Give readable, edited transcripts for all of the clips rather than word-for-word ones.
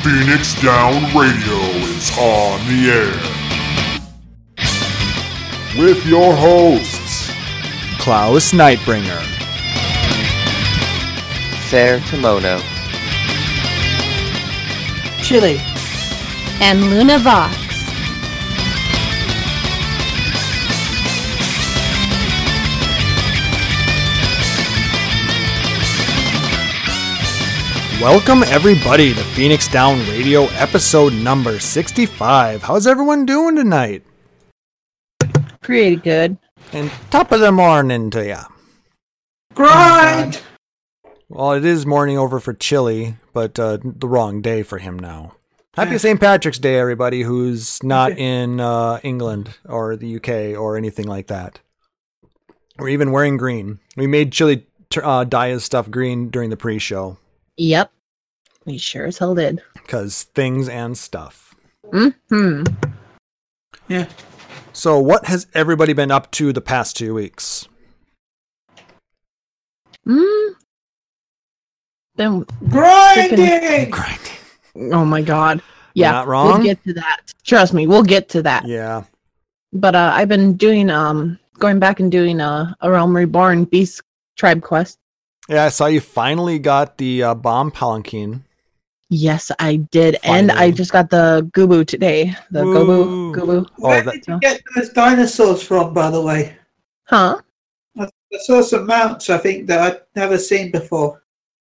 Phoenix Down Radio is on the air. With your hosts, Klaus Nightbringer, Fair Kimono, Chili, and Luna Vox. Welcome everybody to Phoenix Down Radio episode number 65. How's everyone doing tonight? pretty good. And top of the morning to ya. Grind! Well, it is morning over for Chili, but the wrong day for him now. Happy St. Patrick's Day, everybody who's not in England or the UK or anything like that. Or even wearing green. We made Chili dye his stuff green during the pre-show. Yep. We sure as hell did. Because things and stuff. Mm-hmm. Yeah. So what has everybody been up to the past 2 weeks? Been Grinding! Oh my god. Yeah. You're not wrong? We'll get to that. Trust me, we'll get to that. Yeah. But I've been doing going back and doing a Realm Reborn Beast Tribe quest. Yeah, I saw you finally got the bomb palanquin. Yes, I did. Finally. And I just got the Goobu today. The Woo. Goobu. Where Oh, did you get those dinosaurs from, by the way? Huh? I saw some mounts, I think, that I'd never seen before.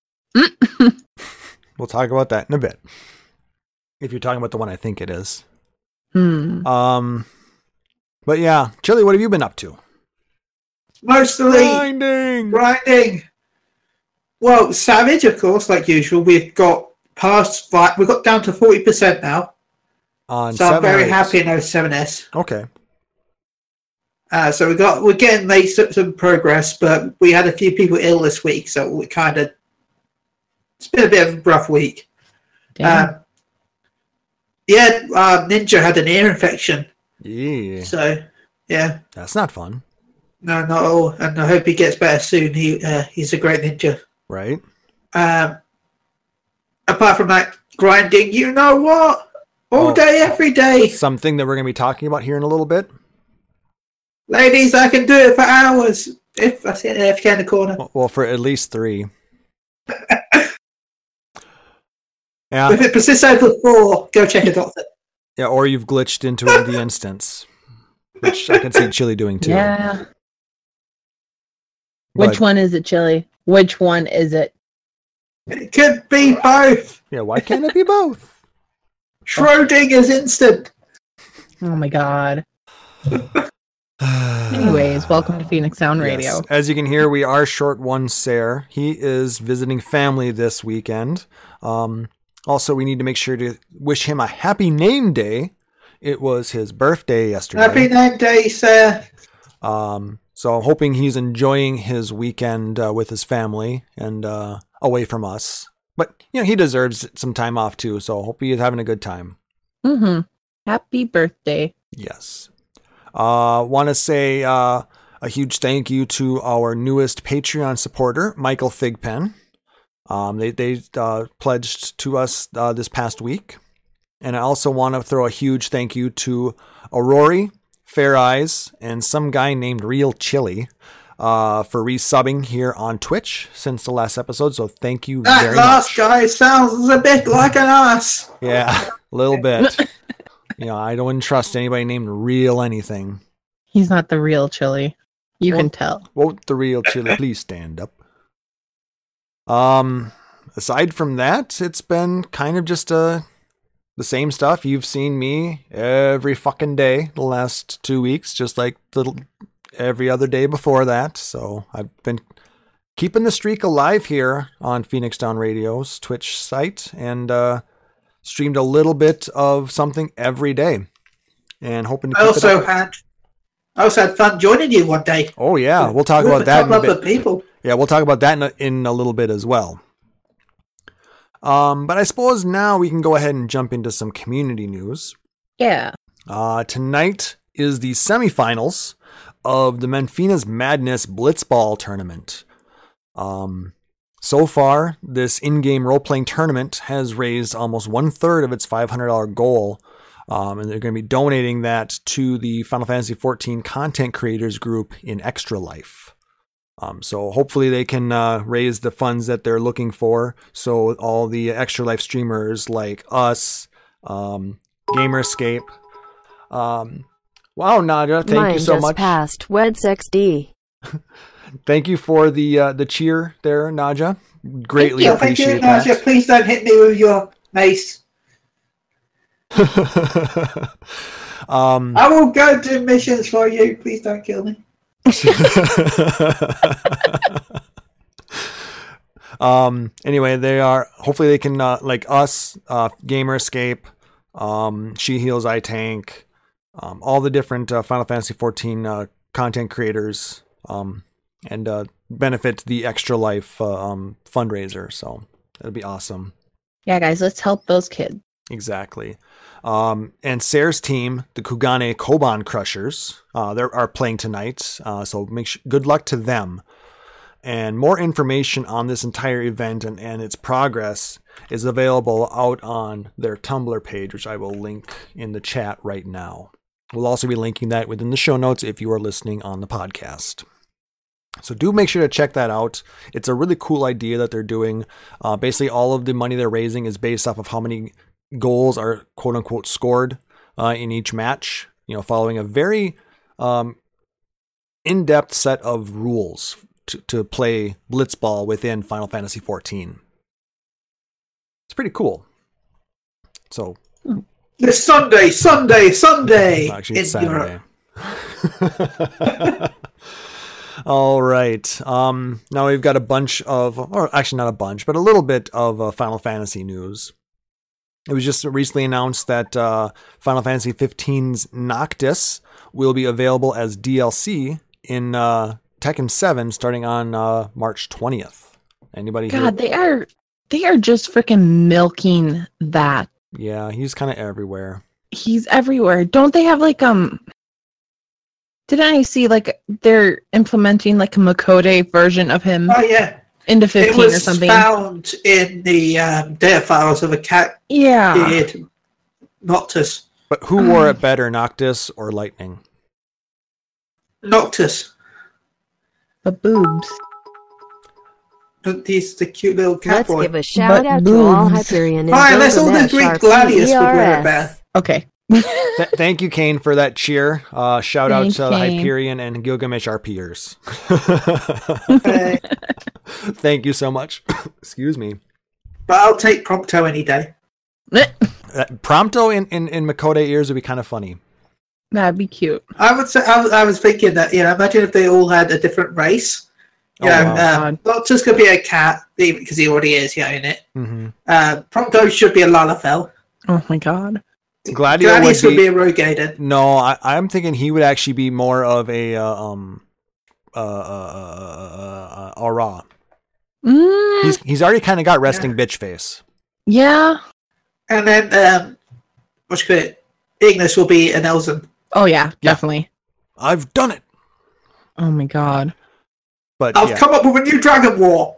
We'll talk about that in a bit. If you're talking about the one I think it is. Hmm. But yeah, Chili, what have you been up to? Mostly grinding. Well, Savage, of course, like usual. We've got we've got down to 40% now. On So I'm very 7S. happy in those 7S. Okay. So we're getting made some progress, but we had a few people ill this week, so it's been a bit of a rough week. Damn. Ninja had an ear infection, Yeah. so yeah, That's not fun. no, not at all. And I hope he gets better soon. He's a great ninja. Right? Apart from that, grinding, you know what? All Oh. day, every day, Something that we're going to be talking about here in a little bit. ladies. I can do it for hours if I see an AFK in the corner. Well, for at least 3. Yeah. If it persists over 4, go check a doctor. Yeah, or you've glitched into the instance. Which I can see Chili doing too. Yeah. But- Which one is it, Chili? Which one is it? It could be both. Yeah, why can't it be both? Schrodinger's instant. Oh my god. Anyways, welcome to Phoenix Sound Radio. Yes. As you can hear, we are short one Sarah. He is visiting family this weekend. Also, we need to make sure to wish him a happy name day. It was his birthday yesterday. Happy name day, sir. So I'm hoping he's enjoying his weekend with his family and away from us. But, he deserves some time off too, so I hope he is having a good time. Mm-hmm. Happy birthday. Yes. Want to say a huge thank you to our newest Patreon supporter, Michael Thigpen. They pledged to us this past week. And I also want to throw a huge thank you to Aurori, Fair Eyes, and some guy named Real Chili for resubbing here on Twitch since the last episode. So thank you That very last much. guy sounds a bit like an ass. Yeah, a little bit. I don't trust anybody named Real anything. He's not the real Chili. You can tell. Won't the Real Chili please stand up? Aside from that, it's been kind of just the same stuff. You've seen me every fucking day the last 2 weeks, just like every other day before that. So I've been keeping the streak alive here on Phoenix Down Radio's Twitch site and streamed a little bit of something every day. And hoping to I keep it up. also had fun joining you one day. Oh yeah, we'll talk With about a that in a couple bit. of people. Yeah, we'll talk about that in a little bit as well. But I suppose now we can go ahead and jump into some community news. Yeah. Tonight is the semifinals of the Menfina's Madness Blitzball tournament. So far, this in-game role-playing tournament has raised almost 1/3 of its $500 goal, and they're going to be donating that to the Final Fantasy XIV content creators group in Extra Life. So hopefully they can raise the funds that they're looking for, so all the Extra Life streamers like us, Gamerscape. Wow, Naja, thank you so much. Past Weds XD. Thank you for the cheer there, Naja. Greatly appreciate that. Naja. Please don't hit me with your mace. I will go do missions for you. Please don't kill me. Anyway, hopefully they can like us, Gamerscape, She Heals I Tank, all the different Final Fantasy XIV content creators, and benefit the Extra Life fundraiser. So that'd be awesome. Yeah, guys, let's help those kids. Exactly. And Sarah's team, the Kugane Koban Crushers, they are playing tonight. So good luck to them. And more information on this entire event and its progress is available out on their Tumblr page, which I will link in the chat right now. We'll also be linking that within the show notes if you are listening on the podcast. So do make sure to check that out. It's a really cool idea that they're doing. Basically, all of the money they're raising is based off of how many goals are quote unquote scored in each match, following a very in-depth set of rules to play Blitzball within Final Fantasy XIV. It's pretty cool. So this Sunday. Actually, it's Saturday. All right. Now we've got a bunch of, or actually not a bunch, but a little bit of Final Fantasy news. It was just recently announced that Final Fantasy XV's Noctis will be available as DLC in Tekken 7 starting on March 20th. Anybody God, here? they are just freaking milking that. Yeah, he's kind of everywhere. He's everywhere. Don't they have like didn't I see like they're implementing like a Makode version of him? Oh yeah. Into 15 or something. It was found in the data files of a cat. Yeah. Noctis. But who wore it better, Noctis or Lightning? Noctis. The boobs. But he's the cute little cat Let's boy. give a shout out to all Hyperion and Fine, let's all the Greek Gladius would wear it better. Okay. Thank you, Kane, for that cheer. Shout out to the Kane. Hyperion and Gilgamesh RPers. Okay. Thank you so much. Excuse me. But I'll take Prompto any day. Prompto in Makode ears would be kind of funny. That'd be cute. I would say I was thinking that imagine if they all had a different race. Noctis could be a cat because he already is in it. Mm-hmm. Prompto should be a Lalafell. Oh my god. Gladius would be a Rogaden. No, I'm thinking he would actually be more of a Aura. He's already kind of got resting bitch face. Yeah. And then Ignis will be an Elzen. Oh yeah, definitely. I've done it. Oh my god. But I've come up with a new Dragon War.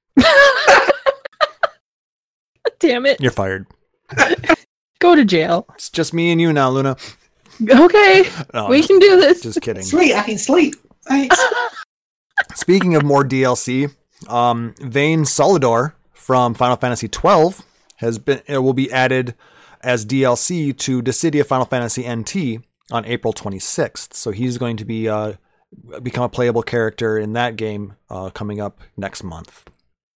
Damn it. You're fired. Go to jail. It's just me and you now, Luna. Okay. No, we can do this. Just kidding. Sweet, I can sleep. Thanks. Speaking of more DLC, Vayne Solidor from Final Fantasy XII will be added as DLC to Dissidia Final Fantasy NT on April 26th. So he's going to be become a playable character in that game coming up next month.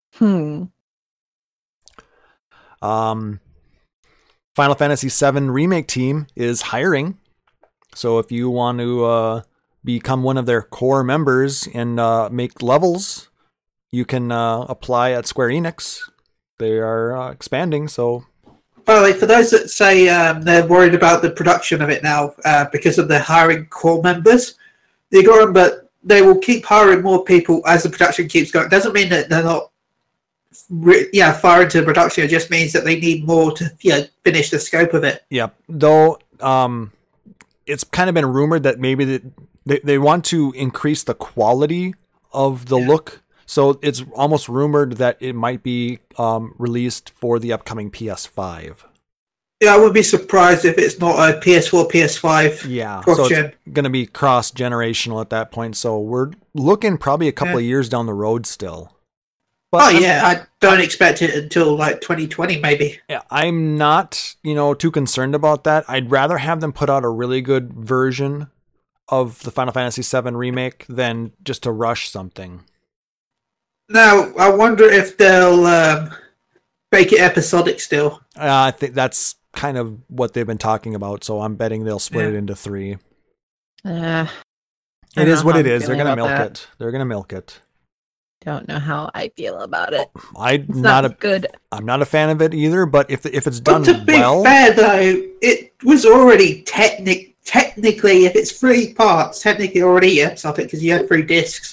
Final Fantasy VII Remake team is hiring. So if you want to become one of their core members and make levels, you can apply at Square Enix. They are expanding, so... By the way, for those that say they're worried about the production of it now because of the hiring core members, you got to remember they will keep hiring more people as the production keeps going. It doesn't mean that they're not far into the production. It just means that they need more to finish the scope of it. Yeah, though it's kind of been rumored that maybe they want to increase the quality of the look. So it's almost rumored that it might be released for the upcoming PS5. Yeah, I wouldn't be surprised if it's not a PS4, PS5. Yeah, so cross-gen. it's going to be cross-generational at that point. So we're looking probably a couple of years down the road still. But I don't expect it until like 2020 maybe. Yeah, I'm not, too concerned about that. I'd rather have them put out a really good version of the Final Fantasy VII Remake than just to rush something. Now, I wonder if they'll make it episodic still. I think that's kind of what they've been talking about, so I'm betting they'll split it into 3. It is what it is. They're going to milk it. They're going to milk it. Don't know how I feel about it. I'm It's not good. I'm not a fan of it either, but if it's done But to be well, fair though, it was already technically, if it's 3 parts, technically already episodic because you had 3 discs.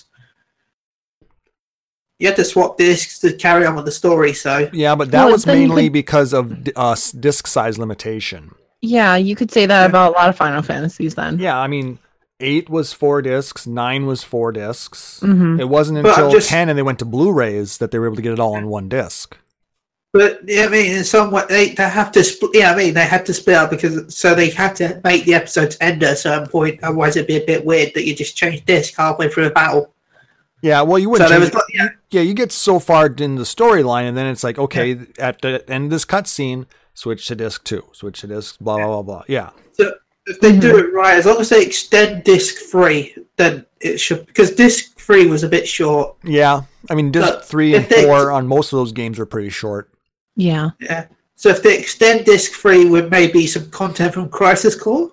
You had to swap discs to carry on with the story, so... yeah, but that Well, was then you mainly could- because of disc size limitation. Yeah, you could say that about a lot of Final Fantasies then. Yeah, I mean, 8 was 4 discs, 9 was 4 discs. Mm-hmm. It wasn't But until just- 10 and they went to Blu-rays that they were able to get it all on one disc. But I mean, in some way, they have to split. Yeah, I mean, they had to split up because they had to make the episodes end at a certain point. Otherwise, it'd be a bit weird that you just change disc halfway through a battle. Yeah, well, you So wouldn't there change was, yeah, you get so far in the storyline, and then it's like, okay, at the end of this cutscene, switch to disc 2, switch to disc, blah, blah, blah, blah. Yeah. So if they do it right, as long as they extend disc 3, then it should, because disc 3 was a bit short. Yeah. I mean, disc But 3 and if they- 4 on most of those games were pretty short. Yeah. Yeah. So if they extend disc 3 with maybe some content from Crisis Core,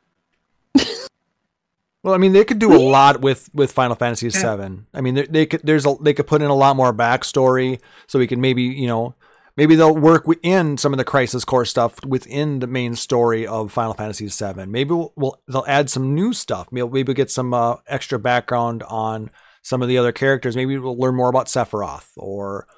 Well, I mean, they could do a lot with Final Fantasy VII. I mean, they could put in a lot more backstory, so we could maybe maybe they'll work in some of the Crisis Core stuff within the main story of Final Fantasy VII. Maybe they'll add some new stuff. Maybe we'll get some extra background on some of the other characters. Maybe we'll learn more about Sephiroth, or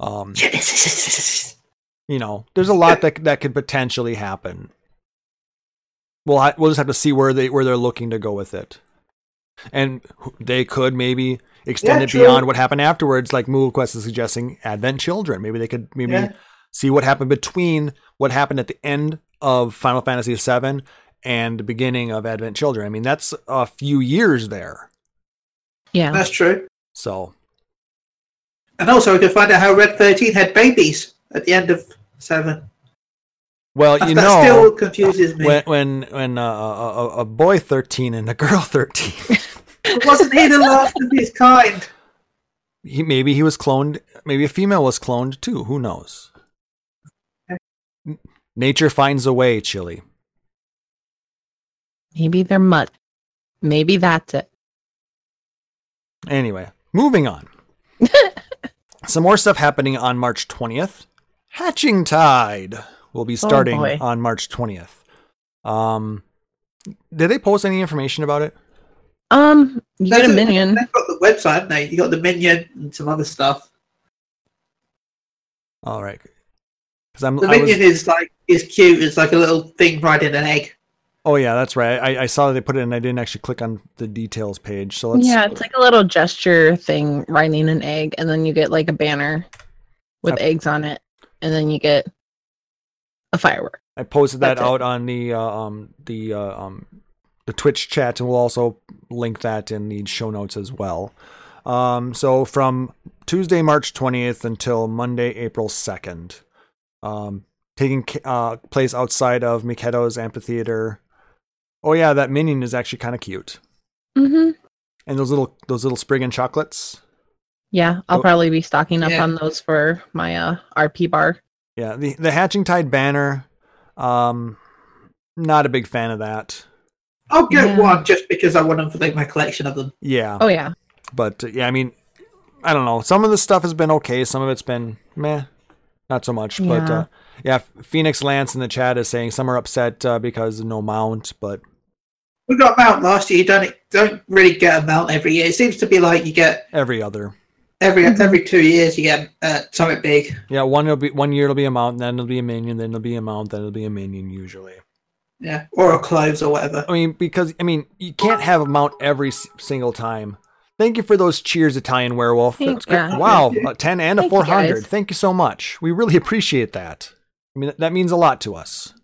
there's a lot that could potentially happen. We'll just have to see where they're looking to go with it, and they could maybe extend it true. beyond what happened afterwards. Like MovieQuest is suggesting, Advent Children. Maybe they could see what happened between what happened at the end of Final Fantasy VII and the beginning of Advent Children. I mean, that's a few years there. Yeah. that's true. So And also, we can find out how Red 13 had babies at the end of 7. well, That still confuses me. when a boy 13 and a girl 13. Wasn't he the last of his kind? Maybe he was cloned. Maybe a female was cloned too. Who knows? Nature finds a way, Chili. Maybe they're mud. Maybe that's it. Anyway, moving on. Some more stuff happening on March 20th. Hatching Tide will be starting boy. on March 20th. Did they post any information about it? You get a minion. They've got the website, haven't they? You got the minion and some other stuff. All right. Because The minion is cute. It's like a little thing riding an egg. Oh yeah, that's right. I saw that they put it in. I didn't actually click on the details page. So let's. Yeah, it's like a little gesture thing, riding an egg, and then you get like a banner with eggs on it, and then you get a firework. I posted that That's it. out on the Twitch chat, and we'll also link that in the show notes as well. So from Tuesday, March 20th until Monday, April 2nd, taking place outside of Mikedo's amphitheater. Oh yeah, that minion is actually kind of cute. Mm-hmm. And those little Spriggan chocolates. Yeah, I'll Oh. probably be stocking up Yeah. on those for my RP bar. Yeah, the Hatching Tide banner. Not a big fan of that. I'll get Yeah. one just because I want them for my collection of them. Yeah. Oh yeah. But yeah, I mean, I don't know. Some of the stuff has been okay. Some of it's been meh, not so much. But Yeah. yeah, Phoenix Lance in the chat is saying some are upset because of no mount. But We got a mount last year. You don't really get a mount every year. It seems to be like you get every other, every 2 years you get something big. yeah, 1 year it'll be a mount, then it'll be a minion, then it'll be a mount, then it'll be a minion usually. Yeah, or a clothes or whatever. I mean, because you can't have a mount every single time. Thank you for those cheers, Italian Werewolf. That's good. Yeah. Wow, a 10 and a Thank you, 400. guys. Thank you so much. We really appreciate that. I mean, that means a lot to us.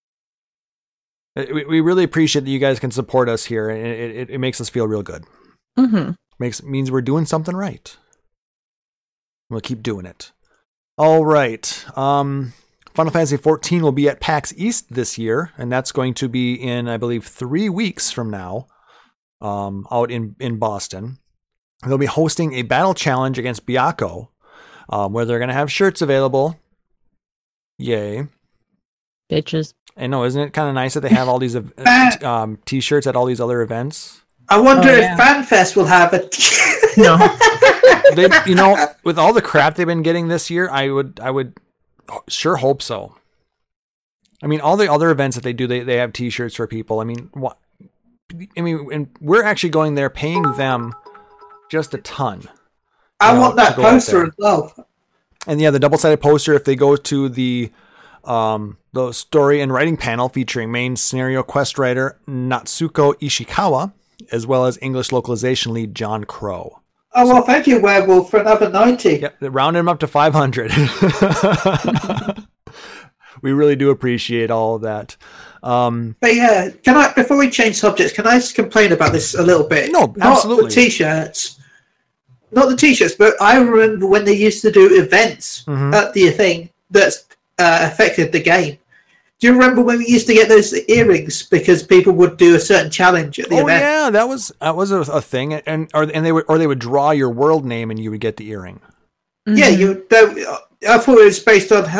We really appreciate that you guys can support us here, and it makes us feel real good. Mm-hmm. Means we're doing something right. We'll keep doing it. All right. Final Fantasy XIV will be at PAX East this year, and that's going to be in, I believe, 3 weeks from now, out in Boston. They'll be hosting a battle challenge against Byakko, where they're going to have shirts available. Yay. Bitches. I know, isn't it kind of nice that they have all these t-shirts at all these other events? I wonder if FanFest will have a. No. With all the crap they've been getting this year, I would sure hope so. I mean, all the other events that they do, they have t-shirts for people. I mean, what? I mean, and we're actually going there, paying them just a ton. I want that poster as well. And yeah, the double-sided poster. If they go to the story and writing panel featuring main scenario quest writer Natsuko Ishikawa, as well as English localization lead John Crow. Oh, well, thank you, Werewolf, for another 90. Yep, rounded them up to 500. We really do appreciate all of that. But yeah, before we change subjects, can I just complain about this a little bit? No, absolutely. Not the t-shirts. Not the t-shirts, but I remember when they used to do events at the thing that's affected the game. Do you remember when we used to get those earrings because people would do a certain challenge at the event? Oh yeah, that was a thing, and they would draw your world name and you would get the earring. Mm-hmm. Yeah, I thought it was based on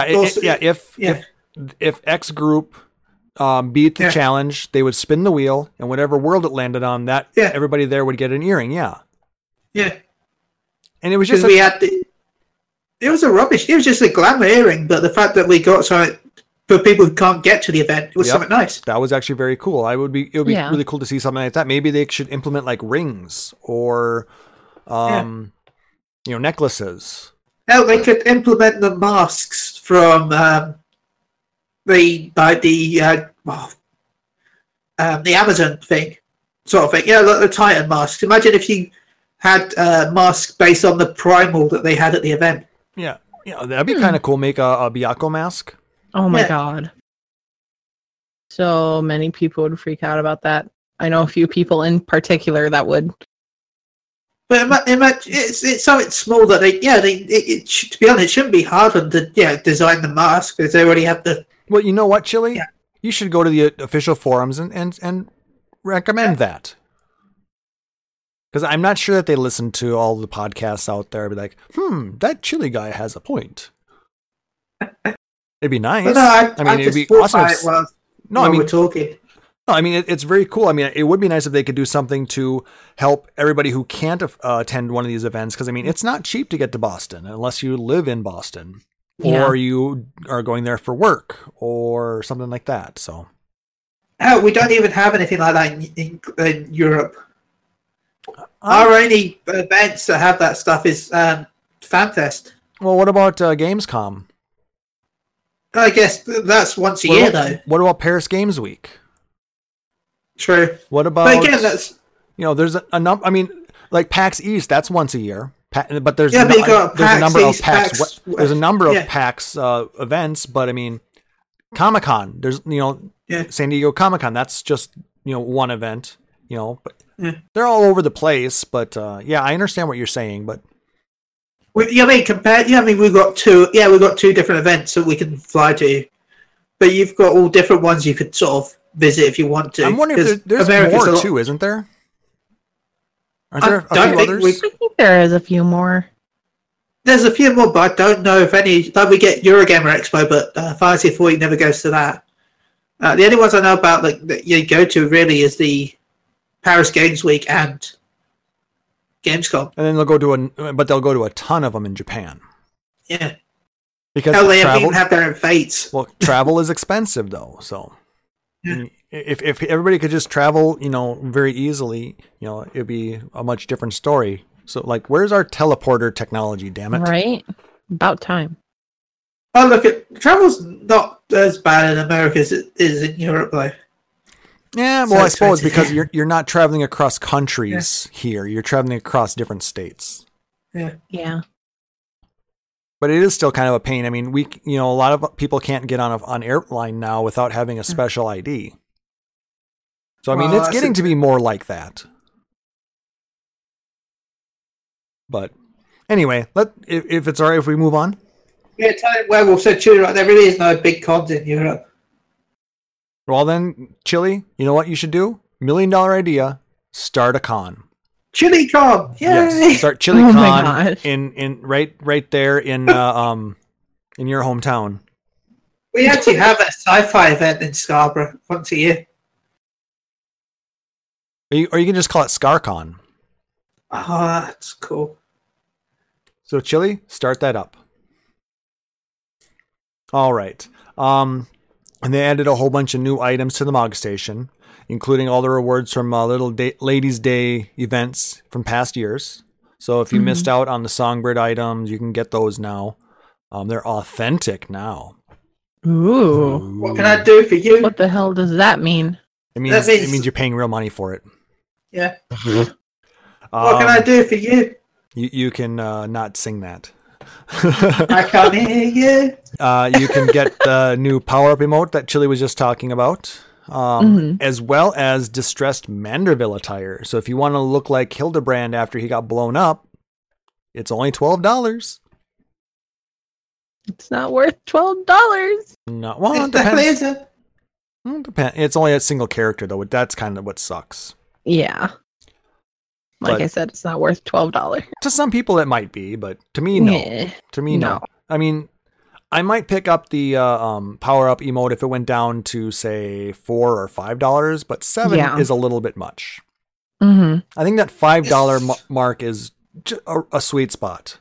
if X group beat the challenge, they would spin the wheel, and whatever world it landed on, everybody there would get an earring. Yeah. And it was just it was a rubbish. It was just a glamour earring, but the fact that we got something for people who can't get to the event was something nice. That was actually very cool. It would be really cool to see something like that. Maybe they should implement like rings or necklaces. Hell, they could implement the masks from the Amazon thing, sort of thing. Yeah, like the Titan masks. Imagine if you had masks based on the primal that they had at the event. Yeah, that'd be kind of cool. Make a Byakko mask. Oh my god. So many people would freak out about that. I know a few people in particular that would. But it's something small that to be honest, it shouldn't be hard for them to design the mask because they already have the. Well, you know what, Chili? Yeah. You should go to the official forums and recommend that. Because I'm not sure that they listen to all the podcasts out there. Be like, that Chili guy has a point. It'd be nice. It'd be awesome. We're talking. No, I mean, it's very cool. I mean, it would be nice if they could do something to help everybody who can't attend one of these events. Because, I mean, it's not cheap to get to Boston unless you live in Boston or you are going there for work or something like that. So, we don't even have anything like that in Europe. Our only events that have that stuff is FanFest. Well, what about Gamescom? I guess that's once a year, though. What about Paris Games Week? True. What about? But again, that's there's a number. I mean, like PAX East, that's once a year. But there's there's a number of PAX. There's a number of PAX events, but I mean, Comic-Con. There's San Diego Comic-Con. That's just one event. But they're all over the place. But I understand what you're saying. But we've got two. Yeah, we've got two different events that we can fly to. But you've got all different ones you could sort of visit if you want to. I'm wondering if there's more too, isn't there? Aren't there a few others? I think there is a few more. There's a few more, but I don't know if any. Like we get Eurogamer Expo, but Fantasy 40 never goes to that. The only ones I know about that you go to really is the Paris Games Week and Gamescom. And then they'll go to a ton of them in Japan. Yeah. Because they even have their own fates. Well, travel is expensive though, so if everybody could just travel, very easily, it'd be a much different story. So, like, where's our teleporter technology? Damn it! Right, about time. Oh, look, travel's not as bad in America as it is in Europe, though. Yeah, So well, I suppose expensive. because you're not traveling across countries here. You're traveling across different states. Yeah. Yeah. But it is still kind of a pain. I mean, a lot of people can't get on airline now without having a special ID. So I mean, Well, it's that's getting a- to be more like that. But anyway, if it's all right if we move on. Yeah, Italian werewolf said true. Right, there really is no big cons in Europe. Well then, Chili, you know what you should do? $1 million idea. Start a con. Chili con, yay! Yes, start Chili Oh my Con gosh. in right there in your hometown. We actually have a sci-fi event in Scarborough once a year. Or you can just call it ScarCon. Oh, that's cool. So Chili, start that up. All right. And they added a whole bunch of new items to the Mog Station, including all the rewards from Ladies' Day events from past years. So if you missed out on the Songbird items, you can get those now. They're authentic now. Ooh. What can I do for you? What the hell does that mean? It means you're paying real money for it. Yeah. What can I do for you? You can not sing that. I can't hear you. You can get the new power-up emote that Chili was just talking about, as well as distressed Manderville attire. So if you want to look like Hildebrand after he got blown up, it's only $12. It's not worth $12. No, well, it It definitely depends. isn't. Depends. It's only a single character though. That's kind of what sucks. Yeah. Like But- I said, it's not worth $12. To some people, it might be, but to me, no. Yeah. To me, no. No. I mean, I might pick up the power-up emote if it went down to say $4 or $5, but $7 Yeah. is a little bit much. Mm-hmm. I think that $5 mark is a sweet spot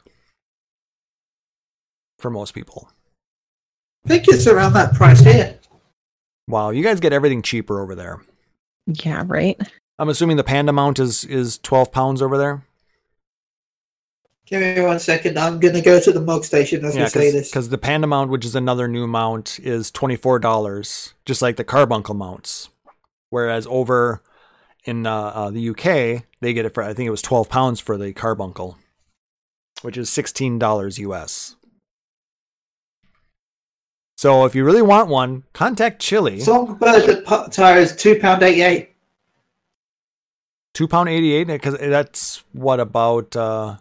for most people. I think it's around that price here. Wow, you guys get everything cheaper over there. Yeah, right? I'm assuming the panda mount is 12 pounds over there. Give me 1 second. I'm going to go to the Mog Station as we say this. because the panda mount, which is another new mount, is $24, just like the carbuncle mounts. Whereas over in the UK, they get it for, I think it was 12 pounds for the carbuncle, which is $16 US. So if you really want one, contact Chili. Songbird tire is £2.88. £2.88, because that's what, about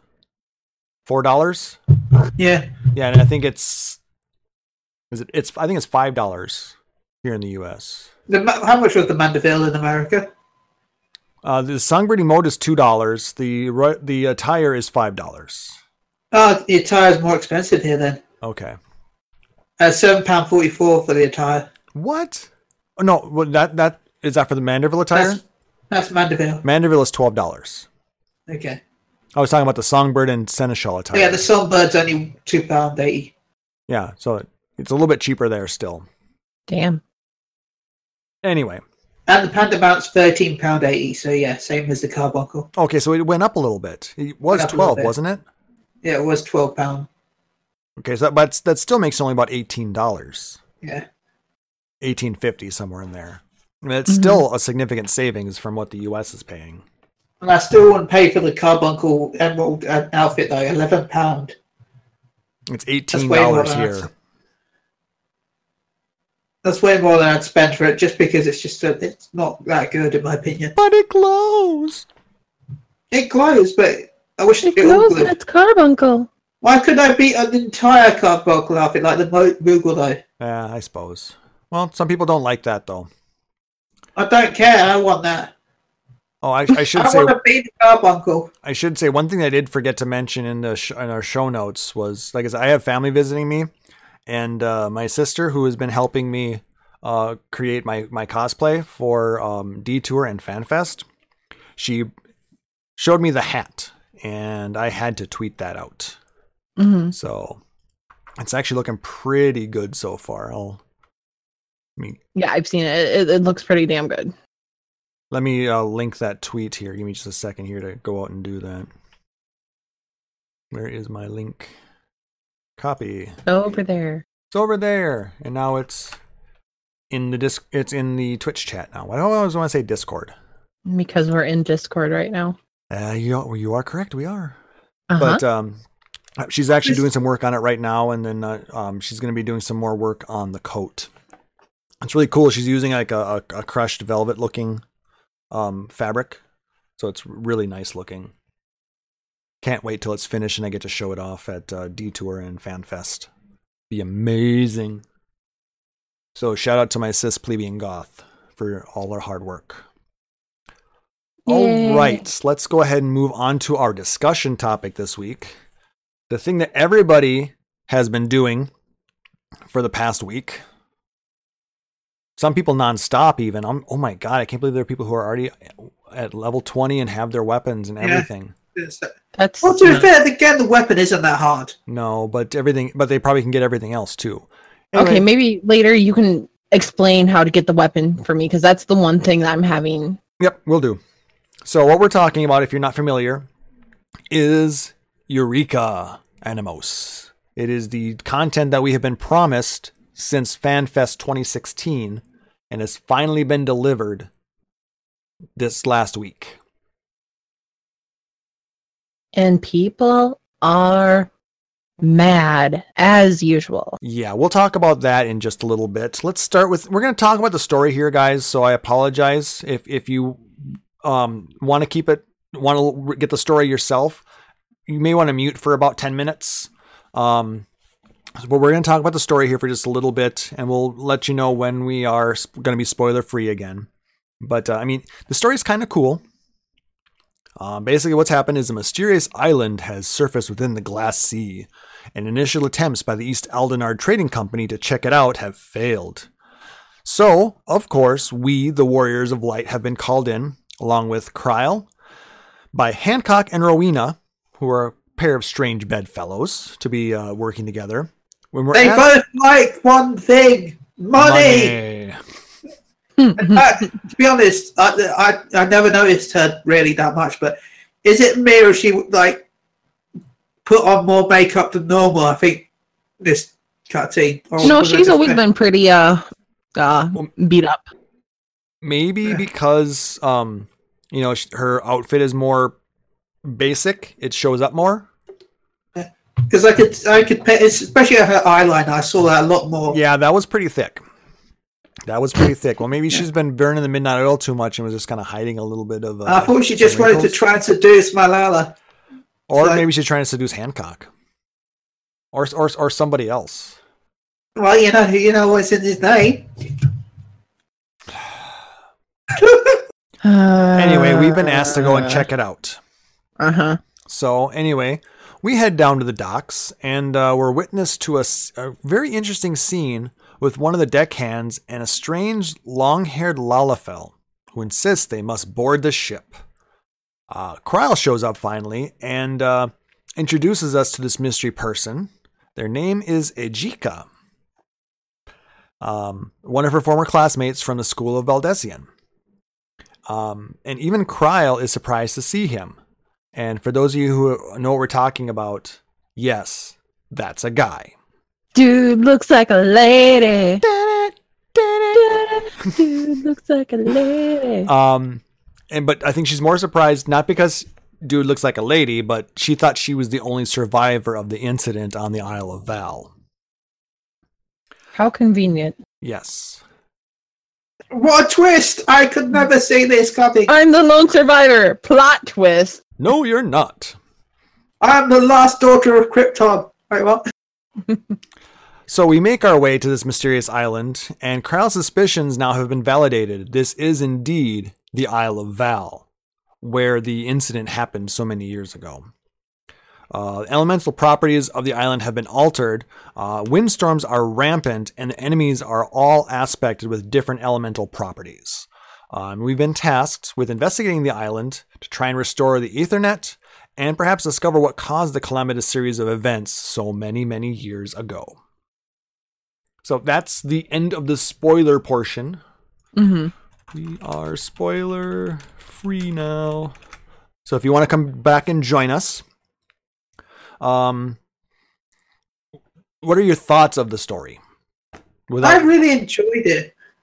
$4? Yeah. Yeah, and I think it's I think it's $5 here in the US. How much was the Mandeville in America? The Songbird emote is $2. The attire is $5. Oh, the attire is more expensive here then. Okay. £7.44 for the attire. What? Oh, no, well, that is that for the Manderville attire? That's Mandeville. Manderville is $12. Okay. I was talking about the Songbird and Seneschal attire. Yeah, the Songbird's only £2.80. Yeah, so it's a little bit cheaper there still. Damn. Anyway, And the Panda Mount's £13.80. So yeah, same as the Carbuncle. okay, so it went up a little bit. It was Went up a little 12, bit. wasn't it? Yeah, it was £12. Okay, so that still makes only about $18. Yeah. $18.50 somewhere in there. I mean, it's still a significant savings from what the US is paying. And I still wouldn't pay for the Carbuncle Emerald outfit though. £11. It's That's way more $18 than here. That's way more than I'd spend for it, just because it's not that good in my opinion. But it glows. It glows, but I wish It it all glows glowed. and it's carbuncle. Why couldn't I beat an entire Carbuncle outfit like the Moogle though? Yeah, I suppose. Well, some people don't like that though. I don't care. I want that. Oh, I should I say want to beat the Carbuncle. I should say one thing I did forget to mention in in our show notes was, like I said, I have family visiting me, and my sister, who has been helping me create my cosplay for Detour and FanFest, she showed me the hat, and I had to tweet that out. Mm-hmm. So it's actually looking pretty good so far. Yeah, I've seen it. It looks pretty damn good. Let me link that tweet here. Give me just a second here to go out and do that. Where is my link? Copy. Over there. It's over there. And now it's in the it's in the Twitch chat now. I always want to say Discord. Because we're in Discord right now. You are correct. We are. Uh-huh. But she's actually doing some work on it right now, and then she's going to be doing some more work on the coat. It's really cool. She's using like a crushed velvet looking fabric, so it's really nice looking. Can't wait till it's finished and I get to show it off at Detour and FanFest. Be amazing. So shout out to my sis Plebeian Goth for all her hard work. Yay. All right, let's go ahead and move on to our discussion topic this week. The thing that everybody has been doing for the past week. Some people nonstop even. Oh my God, I can't believe there are people who are already at level 20 and have their weapons and everything. That's Well, to be fair, again, the weapon isn't that hard. No, but they probably can get everything else too. okay. Anyway, Maybe later you can explain how to get the weapon for me, because that's the one thing that I'm having. Yep, we'll do. So what we're talking about, if you're not familiar, is Eureka Animos. It is the content that we have been promised since FanFest 2016 and has finally been delivered this last week. And people are mad as usual. Yeah, we'll talk about that in just a little bit. Let's start with, we're going to talk about the story here, guys, so I apologize if you want to get the story yourself. You may want to mute for about 10 minutes. But we're going to talk about the story here for just a little bit, and we'll let you know when we are going to be spoiler free again. But I mean, the story is kind of cool. Basically, what's happened is a mysterious island has surfaced within the Glass Sea, and initial attempts by the East Aldenard Trading Company to check it out have failed. So, of course, we, the Warriors of Light, have been called in, along with Kryle, by Hancock and Rowena, who are a pair of strange bedfellows, to be working together. They both like one thing: money. In fact, to be honest, I never noticed her really that much. But is it me or she like put on more makeup than normal? I think this cutscene. No, she's always been pretty beat up. Maybe because her outfit is more basic, it shows up more. Because I could pay, especially her eyeliner. I saw that a lot more. Yeah, that was pretty thick. Well, maybe she's been burning the midnight oil too much and was just kind of hiding a little bit of. I thought she just wanted to try and seduce Malala. Or maybe she's trying to seduce Hancock, or somebody else. Well, you know what's in his name. Anyway, we've been asked to go and check it out. Uh-huh. So anyway, we head down to the docks and we're witness to a very interesting scene with one of the deckhands and a strange long-haired Lalafell who insists they must board the ship. Kryle shows up finally and introduces us to this mystery person. Their name is Ejika, one of her former classmates from the School of Baldesion. And even Kryle is surprised to see him. And for those of you who know what we're talking about, yes, that's a guy. Dude looks like a lady. Dude looks like a lady. But I think she's more surprised, not because dude looks like a lady, but she thought she was the only survivor of the incident on the Isle of Val. How convenient. Yes. What a twist! I could never see this coming. I'm the lone survivor. Plot twist. No, you're not. I'm the last daughter of Krypton. Wait, what? So we make our way to this mysterious island, and Kryle's suspicions now have been validated. This is indeed the Isle of Val, where the incident happened so many years ago. Elemental properties of the island have been altered. Windstorms are rampant, and the enemies are all aspected with different elemental properties. We've been tasked with investigating the island to try and restore the Aethernet and perhaps discover what caused the calamitous series of events so many, many years ago. So that's the end of the spoiler portion. Mm-hmm. We are spoiler free now. So if you want to come back and join us, what are your thoughts of the story? I really enjoyed it.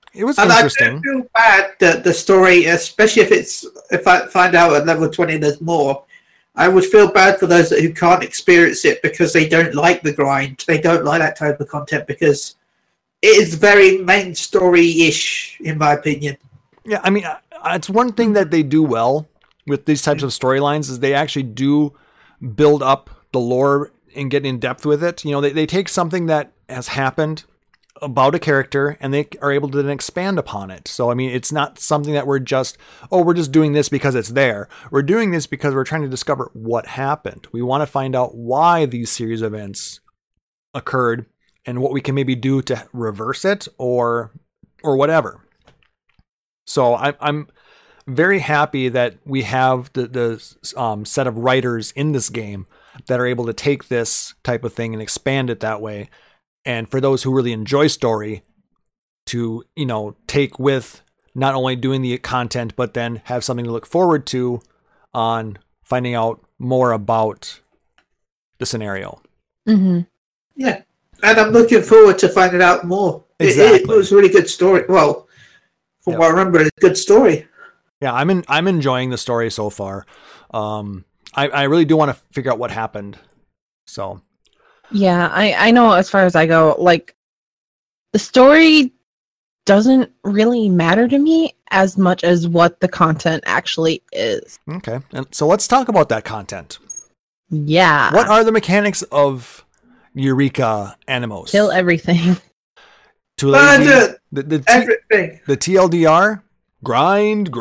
It was And interesting. I feel bad that the story, especially if I find out at level 20 there's more, I would feel bad for those who can't experience it because they don't like the grind. They don't like that type of content because it is very main story-ish, in my opinion. Yeah, I mean, it's one thing that they do well with these types of storylines is they actually do build up the lore and get in depth with it. You know, they take something that has happened about a character and they are able to then expand upon it. So, I mean, it's not something that we're just doing this because it's there. We're doing this because we're trying to discover what happened. We want to find out why these series of events occurred and what we can maybe do to reverse it or whatever. So I'm very happy that we have the set of writers in this game that are able to take this type of thing and expand it that way. And for those who really enjoy story to, you know, take with not only doing the content, but then have something to look forward to on finding out more about the scenario. Mm-hmm. Yeah, and I'm looking forward to finding out more. Exactly. It was a really good story. Well, from what I remember, it's a good story. Yeah, I'm enjoying the story so far. I really do want to figure out what happened. So Yeah, I know as far as I go, like, the story doesn't really matter to me as much as what the content actually is. okay, and so let's talk about that content. Yeah. What are the mechanics of Eureka Animos? Kill everything. Too lazy? And The everything. the TLDR? Grind.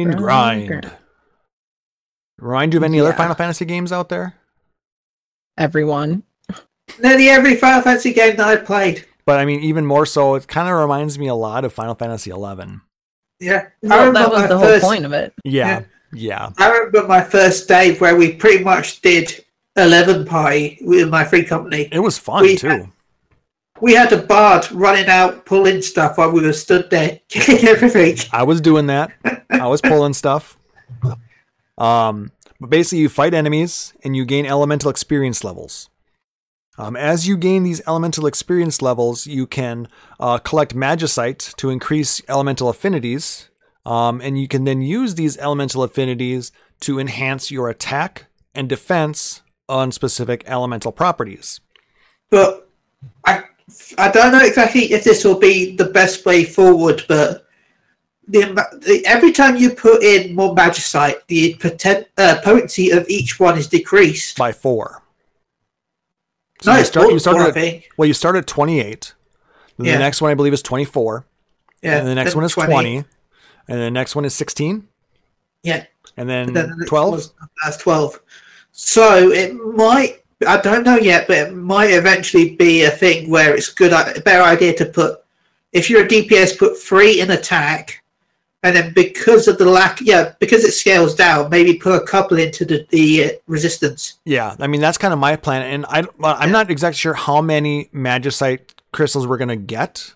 Remind you of any other Yeah. Final Fantasy games out there? Everyone. Nearly every Final Fantasy game that I've played. But I mean, even more so, it kind of reminds me a lot of Final Fantasy 11. Yeah. I Well, remember that was my the whole first- point of it. Yeah. I remember my first day where we pretty much did 11 Pi with my free company. It was fun We- too. We had a bard running out, pulling stuff while we were stood there, killing everything. I was doing that. I was pulling stuff. But basically, you fight enemies and you gain elemental experience levels. As you gain these elemental experience levels, you can collect Magicite to increase elemental affinities. And you can then use these elemental affinities to enhance your attack and defense on specific elemental properties. But I don't know exactly if this will be the best way forward, but every time you put in more Magicite, the potency of each one is decreased. By 4. No, you it's start, you four, I start at, think. well, you start at 28. Then Yeah. the next one, I believe, is 24. Yeah, And the next then one is 20. And the next one is 16. Yeah. And then Then the next 12. was- That's 12. So it might, I don't know yet, but it might eventually be a thing where it's a better idea to put, if you're a DPS, put 3 in attack, and then because of the because it scales down, maybe put a couple into the resistance. Yeah, I mean, that's kind of my plan. And I'm not exactly sure how many Magicite crystals we're going to get.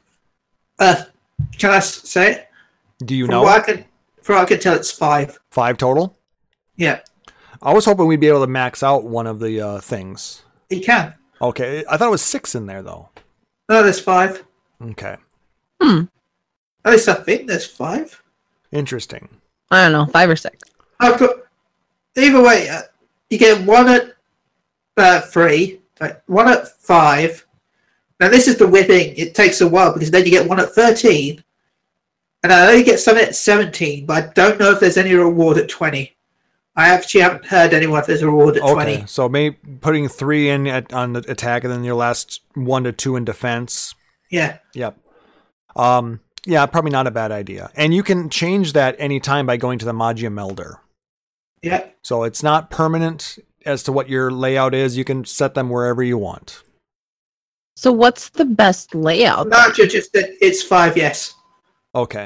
Can I say it? Do you From know? what I can tell, it's 5. 5 total? Yeah, I was hoping we'd be able to max out one of the things. you can. Okay, I thought it was 6 in there, though. No, there's 5. Okay, At least I think there's 5. interesting. I don't know, 5 or 6. But either way, you get 1 at 3, 1 at 5. Now this is the weird thing. It takes a while because then you get 1 at 13, and I only get some at 17. But I don't know if there's any reward at 20. I actually haven't heard anyone if there's a reward at 20. Okay, so maybe putting 3 in on the attack and then your last 1 to 2 in defense. Yeah, Yep. Yeah, probably not a bad idea. And you can change that anytime by going to the Magia Melder. yeah. So it's not permanent as to what your layout is. You can set them wherever you want. So what's the best layout? Not just that it's 5. Yes. Okay.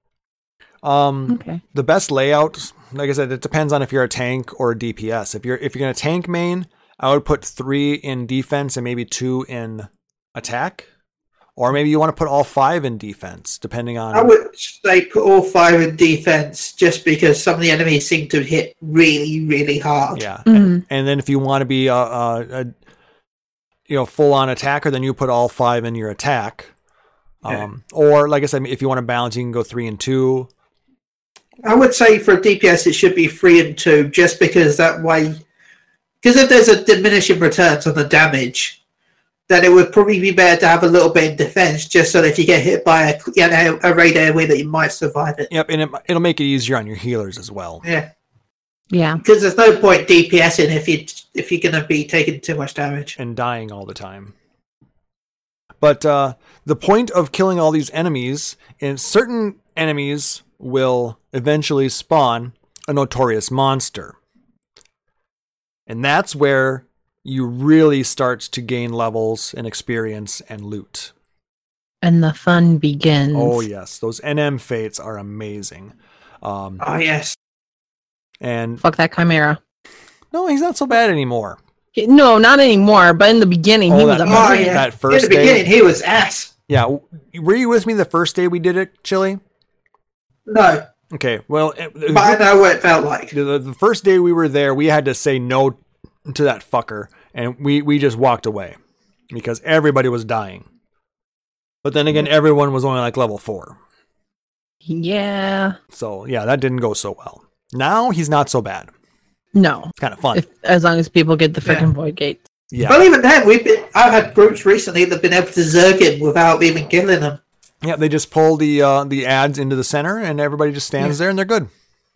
Okay. The best layout, like I said, it depends on if you're a tank or a DPS. If you're going to tank main, I would put 3 in defense and maybe 2 in attack. Or maybe you want to put all 5 in defense, depending on... I would say put all 5 in defense just because some of the enemies seem to hit really, really hard. Yeah. Mhm. And then if you want to be a full-on attacker, then you put all 5 in your attack. Or like I said, if you want to balance, you can go 3 and 2. I would say for a DPS, it should be 3 and 2, just because that way. Because if there's a diminishing returns on the damage, then it would probably be better to have a little bit in defense, just so that if you get hit by a raid airway, that you might survive it. Yep, and it'll make it easier on your healers as well. Yeah. Yeah. Because there's no point DPSing if you're going to be taking too much damage. And dying all the time. But the point of killing all these enemies is certain enemies will eventually spawn a notorious monster. And that's where you really start to gain levels and experience and loot. And the fun begins. Oh, yes. Those NM fates are amazing. Oh, yes. And fuck that Chimera. no, he's not so bad anymore. No, not anymore. But in the beginning, he was a yeah. That first in the beginning, he was ass. Yeah. Were you with me the first day we did it, Chili? No. Okay. Well, But I know what it felt like. the first day we were there, we had to say no to that fucker. And we just walked away because everybody was dying. But then again, everyone was only like level 4. Yeah. So, yeah, that didn't go so well. Now he's not so bad. No. It's kind of fun. As long as people get the freaking void gates. Yeah. Well, even then, I've had groups recently that have been able to zerg him without even killing them. Yeah, they just pull the ads into the center and everybody just stands there and they're good.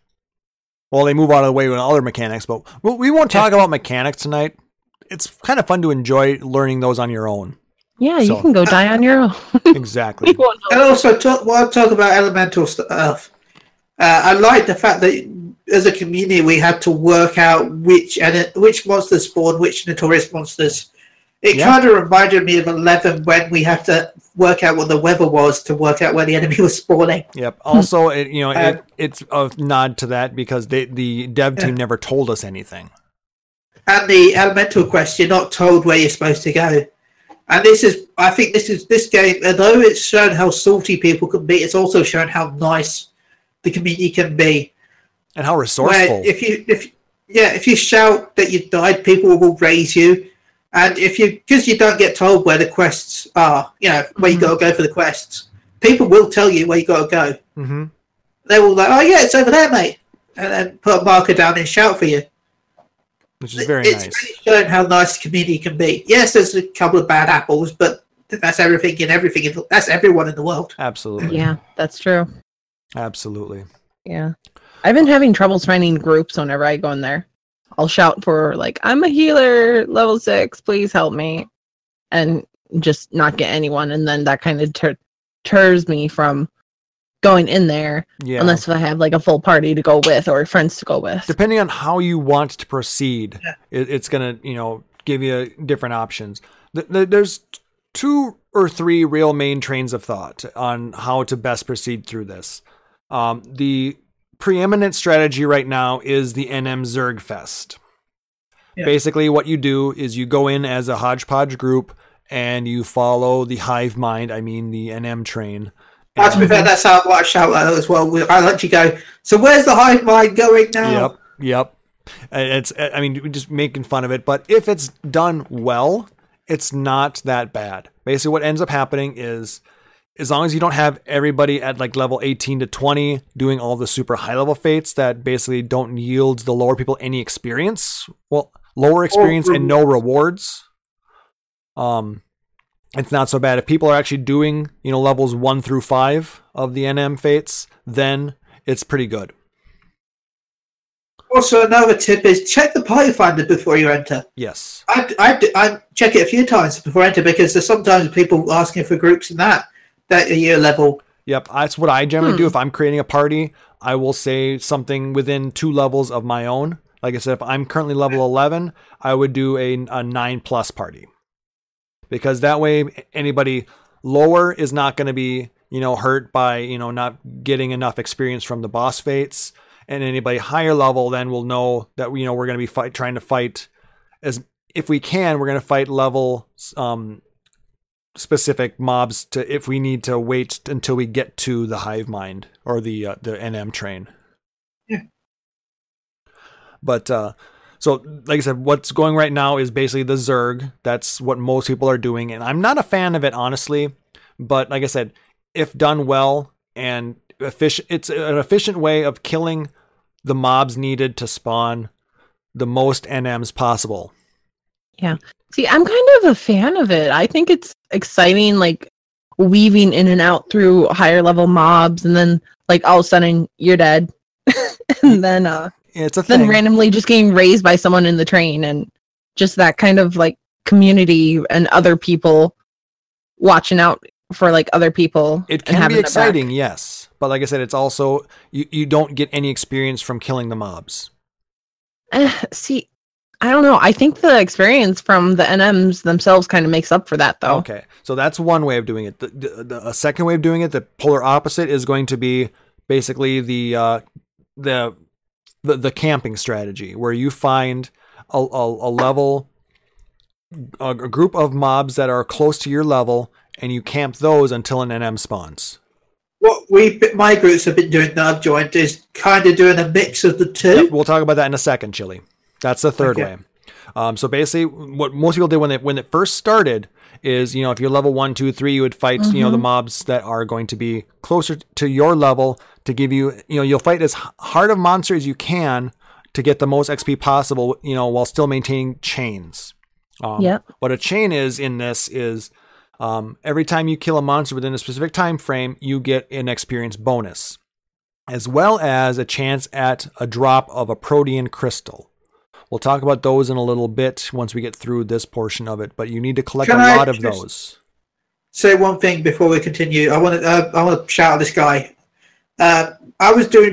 Well, they move out of the way with other mechanics, but we won't talk about mechanics tonight. It's kind of fun to enjoy learning those on your own. Yeah, you can go die on your own. Exactly. And also, while I talk about elemental stuff, I like the fact that as a community we had to work out which monsters spawn which notorious monsters. It kind of reminded me of 11 when we had to work out what the weather was to work out where the enemy was spawning. Yep. Also, it's a nod to that because the dev team never told us anything. And the elemental quest, you're not told where you're supposed to go. And I think this game, although it's shown how salty people can be, it's also shown how nice the community can be. And how resourceful. Where if you shout that you died, people will raise you. And because you don't get told where the quests are, where you got to go for the quests, people will tell you where you got to go. Mm-hmm. They will like, oh yeah, it's over there, mate, and then put a marker down and shout for you. Which is very nice. It's really showing how nice the community can be. Yes, there's a couple of bad apples, but that's everything. That's everyone in the world. Absolutely. Yeah, that's true. Absolutely. Yeah. I've been having troubles finding groups whenever I go in there. I'll shout for, I'm a healer, level 6, please help me. And just not get anyone. And then that kind of deters me from going in there. Yeah. Unless I have, a full party to go with or friends to go with. Depending on how you want to proceed, it's going to, give you different options. There's 2 or 3 real main trains of thought on how to best proceed through this. The preeminent strategy right now is the NM Zerg Fest. Yeah. Basically, what you do is you go in as a hodgepodge group and you follow the hive mind, the NM train. To be fair, that's what I shout at as well. I let you go, so where's the hive mind going now? Yep. It's, we're just making fun of it, but if it's done well, it's not that bad. Basically, what ends up happening is, as long as you don't have everybody at level 18 to 20 doing all the super high level fates that basically don't yield the lower people any experience. Well, lower experience and no rewards. It's not so bad. If people are actually doing, levels 1 through 5 of the NM fates, then it's pretty good. Also, another tip is check the party finder before you enter. Yes. I check it a few times before I enter because there's sometimes people asking for groups in that year level. Yep, that's what I generally do. If I'm creating a party, I will say something within 2 levels of my own. Like I said, if I'm currently level 11, I would do a 9+ party. Because that way, anybody lower is not going to be, hurt by, not getting enough experience from the boss fates. And anybody higher level then will know that, we're going to be trying to fight if we can, we're going to fight level specific mobs if we need to wait until we get to the hive mind or the NM train. Yeah. But so like I said, what's going right now is basically the Zerg. That's what most people are doing, and I'm not a fan of it, honestly, But like I said, if done well and efficient, it's an efficient way of killing the mobs needed to spawn the most NMs possible. Yeah. See, I'm kind of a fan of it. I think it's exciting, like weaving in and out through higher level mobs, and then like all of a sudden you're dead, and then It's a then thing. randomly just getting raised by someone in the train, and just that kind of like community and other people watching out for like other people. It and can having be their back. exciting, yes. But like I said, it's also, you don't get any experience from killing the mobs. See, I don't know. I think the experience from the NMs themselves kind of makes up for that, though. Okay, so that's one way of doing it. A second way of doing it, the polar opposite, is going to be basically the camping strategy, where you find a level, a group of mobs that are close to your level, and you camp those until an NM spawns. What my groups have been doing that I've joined is kind of doing a mix of the two. Yep, we'll talk about that in a second, Chili. That's the third Okay. way. So basically, what most people did when it first started is, if you're level 1, 2, 3, you would fight, the mobs that are going to be closer to your level to give you, you'll fight as hard of monster as you can to get the most XP possible, while still maintaining chains. Yep. What a chain is in this is every time you kill a monster within a specific time frame, you get an experience bonus, as well as a chance at a drop of a protean crystal. We'll talk about those in a little bit once we get through this portion of it, but you need to collect Can a I lot of just those. Say one thing before we continue. I want to shout at this guy. I was doing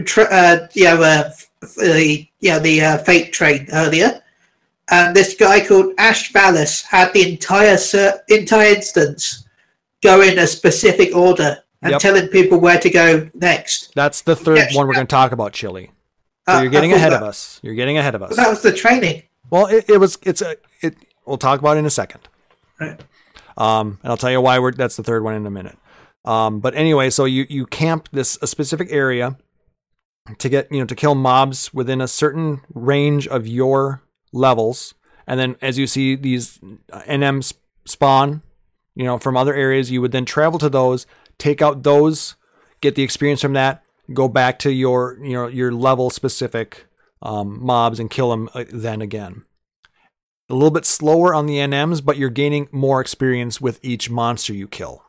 the fate train earlier, and this guy called Ash Valis had the entire instance go in a specific order and Yep. telling people where to go next. That's the third Yes, one we're yeah. going to talk about, Chili. So you're I getting thought ahead of that- us. You're getting ahead of us. That was the training. Well, we'll talk about it in a second. Right. And I'll tell you why that's the third one in a minute. But anyway, so you camp a specific area to get, to kill mobs within a certain range of your levels. And then as you see these NMs spawn, from other areas, you would then travel to those, take out those, get the experience from that, go back to your level specific mobs and kill them then again. A little bit slower on the NMs, but you're gaining more experience with each monster you kill.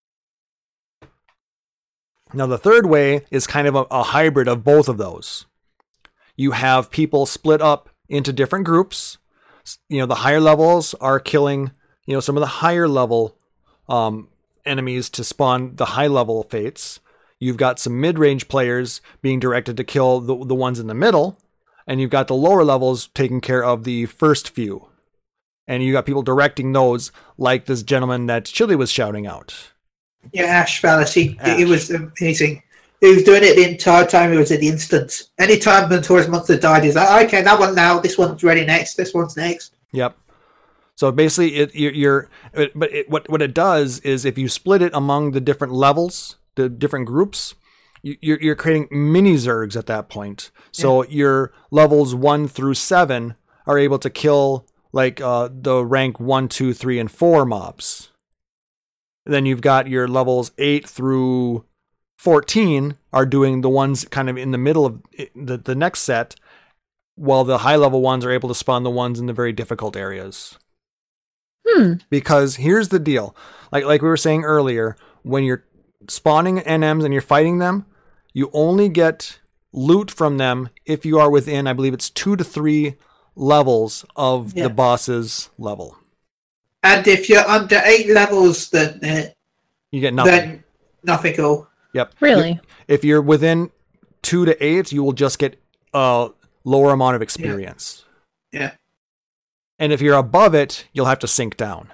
Now, the third way is kind of a hybrid of both of those. You have people split up into different groups. The higher levels are killing, some of the higher level enemies to spawn the high level fates. You've got some mid-range players being directed to kill the ones in the middle. And you've got the lower levels taking care of the first few. And you got people directing those, like this gentleman that Chili was shouting out. Yeah, Ash Valis. He Ash. was amazing. He was doing it the entire time he was in the instance. Anytime the Taurus monster died, he's like, okay, that one now. This one's ready next. This one's next. Yep. So basically, what it does is if you split it among the different levels, the different groups, you're creating mini Zergs at that point. So your levels 1 through 7 are able to kill like the rank 1, 2, 3, and 4 mobs. Then you've got your levels 8 through 14 are doing the ones kind of in the middle of the next set, while the high level ones are able to spawn the ones in the very difficult areas. Because here's the deal. Like we were saying earlier, when you're spawning NMs and you're fighting them, you only get loot from them if you are within, I believe it's 2 to 3 levels of the boss's level. And if you're under 8 levels, then You get nothing. then nothing cool. Yep. Really? If you're within 2 to 8, you will just get a lower amount of experience. Yeah. And if you're above it, you'll have to sink down.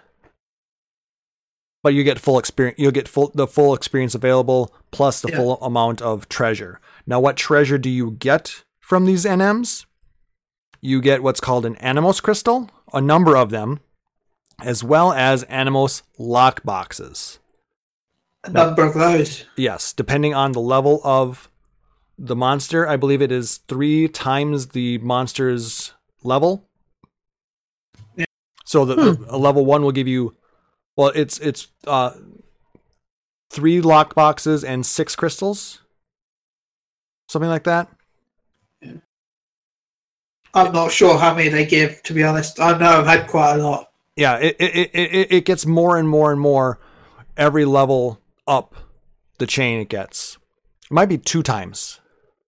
But you get full experience. You'll get the full experience available plus the full amount of treasure. Now, what treasure do you get from these NMs? You get what's called an Animos crystal, a number of them, as well as Animos lock boxes. A number of those. Yes, depending on the level of the monster, I believe it is 3 times the monster's level. Yeah. So a level 1 will give you, well, it's 3 lock boxes and 6 crystals, something like that. I'm not sure how many they give, to be honest. I know I've had quite a lot. Yeah, it gets more and more and more every level up the chain it gets. It might be 2 times.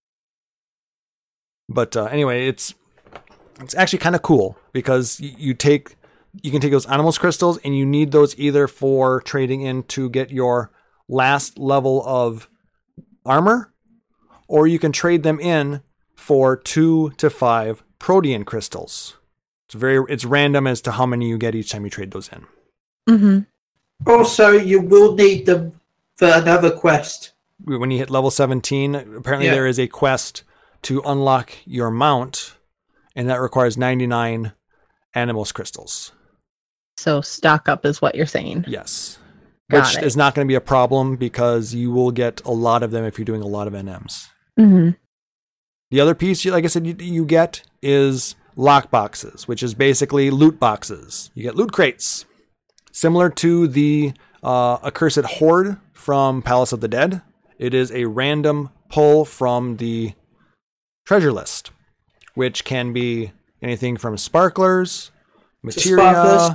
But anyway, it's actually kind of cool because you can take those animals crystals, and you need those either for trading in to get your last level of armor, or you can trade them in for 2 to 5 protean crystals. It's random as to how many you get each time you trade those in. Mm-hmm. Also, you will need them for another quest. When you hit level 17, apparently there is a quest to unlock your mount, and that requires 99 animals crystals. So stock up is what you're saying. Yes. Got Which it. is not going to be a problem because you will get a lot of them if you're doing a lot of NMs. Mm-hmm. The other piece, like I said, you get is lock boxes, which is basically loot boxes. You get loot crates. Similar to the Accursed Hoard from Palace of the Dead. It is a random pull from the treasure list, which can be anything from sparklers, materia,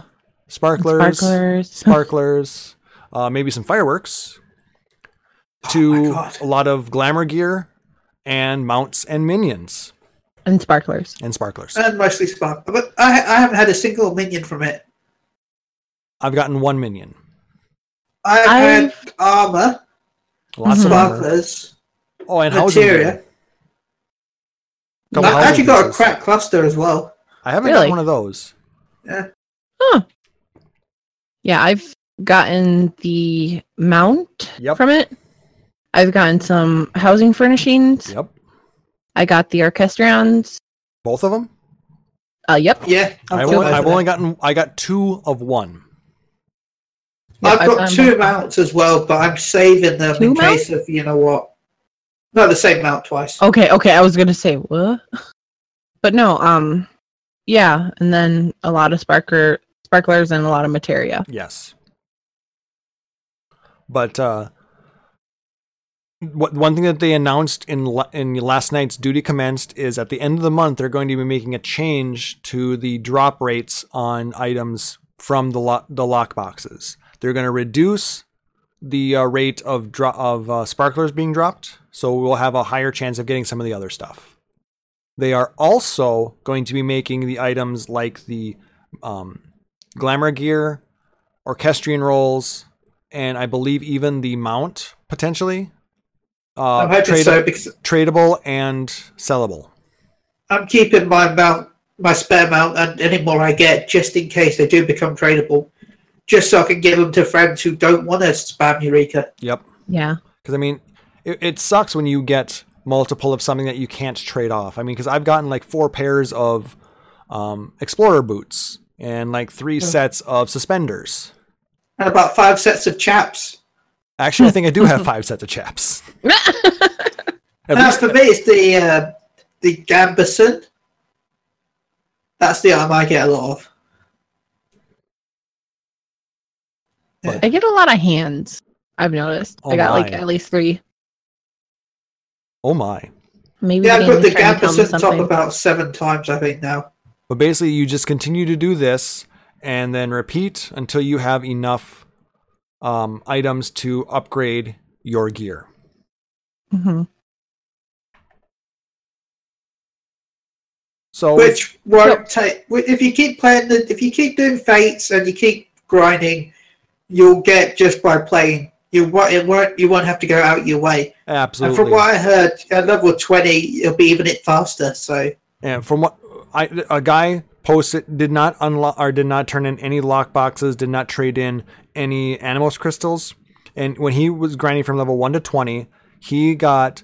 sparklers, maybe some fireworks, to God. a lot of glamour gear and mounts and minions And sparklers. and sparklers. And mostly spark. But I haven't had a single minion from it. I've gotten 1 minion. I've had armor, Lots of armor. sparklers, Oh, and housing materia. gear. Couple I've housing actually got a pieces. crack cluster as well. I haven't Really? got one of those. Yeah. Yeah, I've gotten the mount Yep. from it. I've gotten some housing furnishings. Yep. I got the orchestrions. Both of them? Yep. Yeah. I got 2 of 1. I've I've got gotten 2 both. mounts as well, but I'm saving them 2 in case of, you know what. Not the same mount twice. Okay, I was gonna say what? But no, yeah, and then a lot of sparklers and a lot of materia. Yes. But one thing that they announced in last night's Duty Commenced is at the end of the month they're going to be making a change to the drop rates on items from the lock boxes. They're going to reduce the rate of sparklers being dropped, so we'll have a higher chance of getting some of the other stuff. They are also going to be making the items like the glamour gear, orchestrion rolls, and I believe even the mount potentially I'm hoping so because tradable and sellable. I'm keeping my spare mount, and any more I get just in case they do become tradable, just so I can give them to friends who don't want to spam Eureka. Yep. Yeah. Because I mean, it sucks when you get multiple of something that you can't trade off. I mean, because I've gotten like 4 pairs of explorer boots and like 3 sets of suspenders. And about 5 sets of chaps. Actually, I think I do have 5 sets of chaps. At Now, least- for me, it's the Gambeson. That's the item I get a lot of. I get a lot of hands. I've noticed. Oh I got like my. at least 3. oh my. Maybe Yeah, the I put game the is trying to tell me Gambeson top something. about 7 times, I think, now. But basically, you just continue to do this and then repeat until you have enough items to upgrade your gear. Mm-hmm. So Which won't take. If you keep playing if you keep doing fates and you keep grinding, you'll get just by playing. You won't have to go out your way. absolutely. And from what I heard, at level 20, it'll be even it faster. So And from what a guy posted, did not unlock or did not turn in any lock boxes, did not trade in any animals crystals, and when he was grinding from level 1 to 20, he got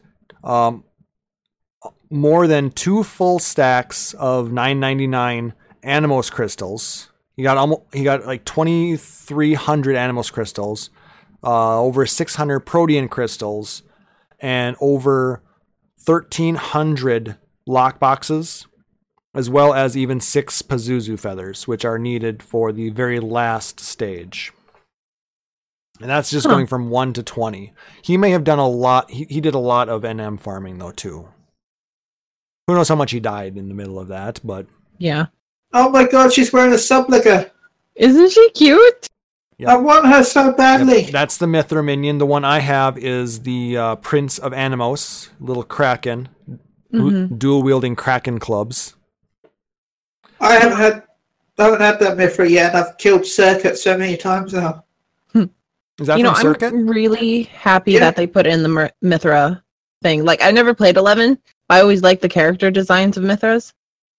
more than 2 full stacks of 999 animals crystals. He got like 2,300 animals crystals, over 600 protean crystals, and over 1,300 lock boxes, as well as even 6 Pazuzu feathers, which are needed for the very last stage. And that's just going from 1 to 20. He may have done a lot. He did a lot of NM farming, though, too. Who knows how much he died in the middle of that, but... Yeah. Oh my god, she's wearing a Subliger. Isn't she cute? Yep. I want her so badly. Yep. That's the Mithra minion. The one I have is the Prince of Animos, little Kraken, dual-wielding Kraken clubs. I haven't had that Mithra yet, and I've killed Circuit so many times now. Is that from Circuit? I'm really happy that they put in the Mithra thing. Like, I never played 11. I always liked the character designs of Mithras.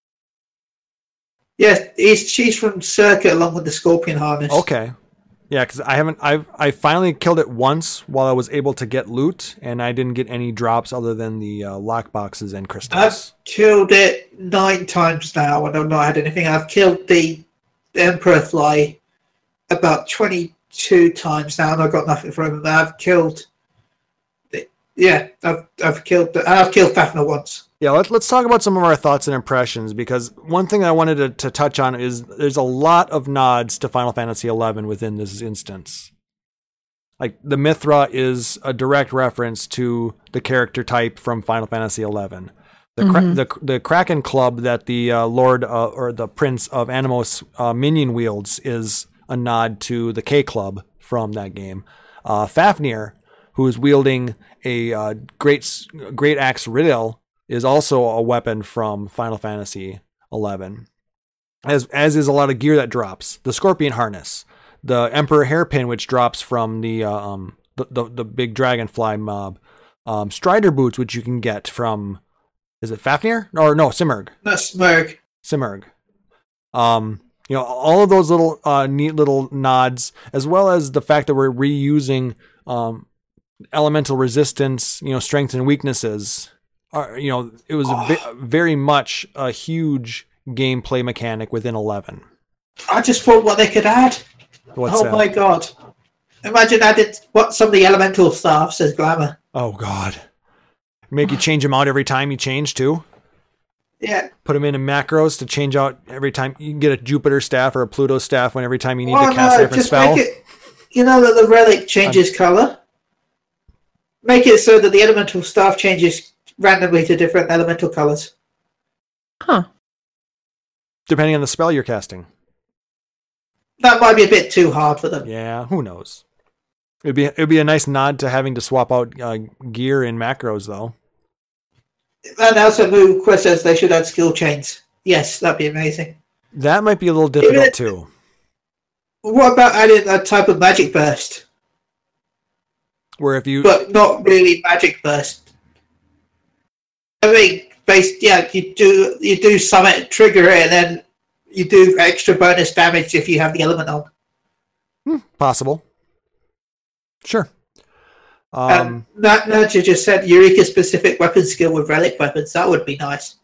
Yes, she's from Circuit along with the Scorpion Harness. Okay. Yeah, because I finally killed it once while I was able to get loot, and I didn't get any drops other than the lock boxes and crystals. I've killed it 9 times now, and I've not had anything. I've killed the Emperor Fly about 22 times now, and I've got nothing from him. I've killed... I've killed Fafnir once. Yeah, let's talk about some of our thoughts and impressions, because one thing I wanted to touch on is there's a lot of nods to Final Fantasy XI within this instance. Like, the Mithra is a direct reference to the character type from Final Fantasy XI. The Kraken Club that the Lord or the Prince of Animos minion wields is a nod to the K Club from that game. Fafnir, who is wielding a great axe Riddle, is also a weapon from Final Fantasy XI. As is a lot of gear that drops. The Scorpion Harness, the Emperor Hairpin, which drops from the big dragonfly mob. Strider Boots, which you can get from, is it Fafnir? Or no, Simurgh. That's Simurgh. Simurgh. All of those little neat little nods, as well as the fact that we're reusing elemental resistance, strengths and weaknesses. It was very much a huge gameplay mechanic within 11. I just thought what they could add. What's that? My god. Imagine adding what some of the elemental staff says glamour. Oh god. Make you change them out every time you change too? Yeah. Put them in macros to change out every time. You can get a Jupiter staff or a Pluto staff every time you need to cast a different spell. Make it, that the relic changes color. Make it so that the elemental staff changes randomly to different elemental colors. Huh. Depending on the spell you're casting. That might be a bit too hard for them. Yeah, who knows? It'd be a nice nod to having to swap out gear in macros, though. And also, Quest says they should add skill chains. Yes, that'd be amazing. That might be a little difficult too. What about adding a type of magic burst? Where if you... But not really magic burst. I mean, you do summon, trigger it, and then you do extra bonus damage if you have the element on. Possible. Sure. Nurture just said Eureka-specific weapon skill with relic weapons. That would be nice.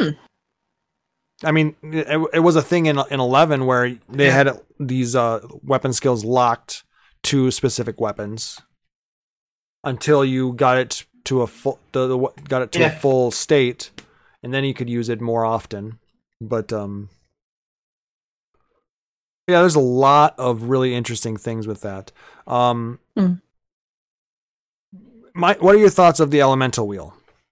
I mean, it was a thing in 11 where they had these weapon skills locked to specific weapons until you got it to a full a full state, and then you could use it more often. But there's a lot of really interesting things with that. What are your thoughts of the elemental wheel?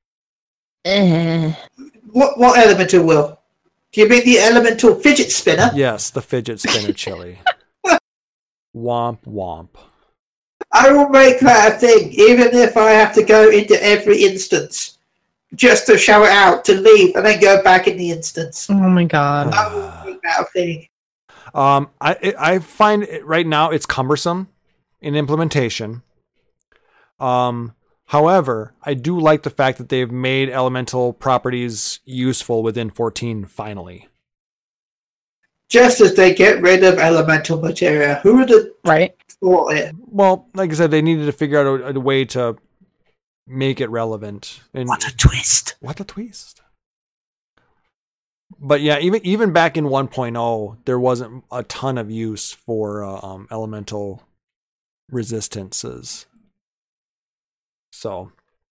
What elemental wheel? Do you mean the elemental fidget spinner? Yes, the fidget spinner chili. Womp womp. I will make that a thing, even if I have to go into every instance just to shout it out, to leave, and then go back in the instance. Oh my god. I will make that a thing. I find it right now it's cumbersome in implementation. However, I do like the fact that they've made elemental properties useful within 14 finally. Just as they get rid of elemental materia, who would have thought it? Well, like I said, they needed to figure out a way to make it relevant. And what a twist! What a twist! But yeah, even back in 1.0, there wasn't a ton of use for elemental resistances. So,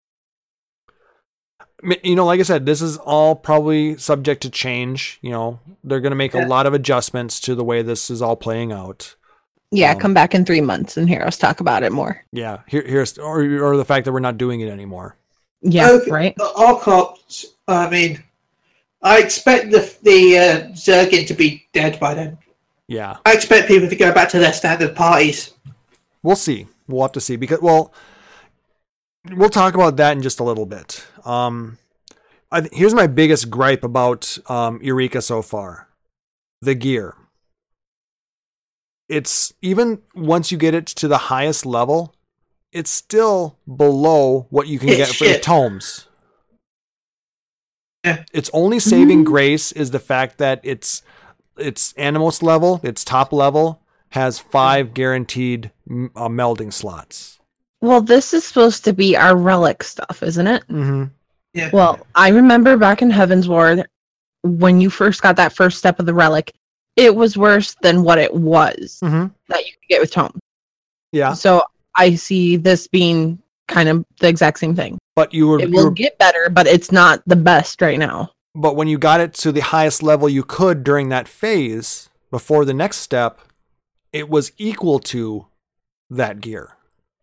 like I said, this is all probably subject to change. They're going to make a lot of adjustments to the way this is all playing out. Yeah, come back in 3 months and hear us talk about it more. Yeah, here's or the fact that we're not doing it anymore. Yeah, right. The Arcops, I mean, I expect the Zergin to be dead by then. Yeah. I expect people to go back to their standard parties. We'll see. We'll have to see because, well, we'll talk about that in just a little bit. Here's my biggest gripe about Eureka so far. The gear. It's even once you get it to the highest level, it's still below what you can get for the tomes. Yeah. Its only saving grace is the fact that it's Animos level, its top level, has 5 guaranteed melding slots. Well, this is supposed to be our relic stuff, isn't it? Mm-hmm. Yeah. Well, I remember back in Heaven's Ward, when you first got that first step of the relic, it was worse than what it was that you could get with Tome. Yeah. So I see this being kind of the exact same thing. But it will get better, but it's not the best right now. But when you got it to the highest level you could during that phase, before the next step, it was equal to that gear.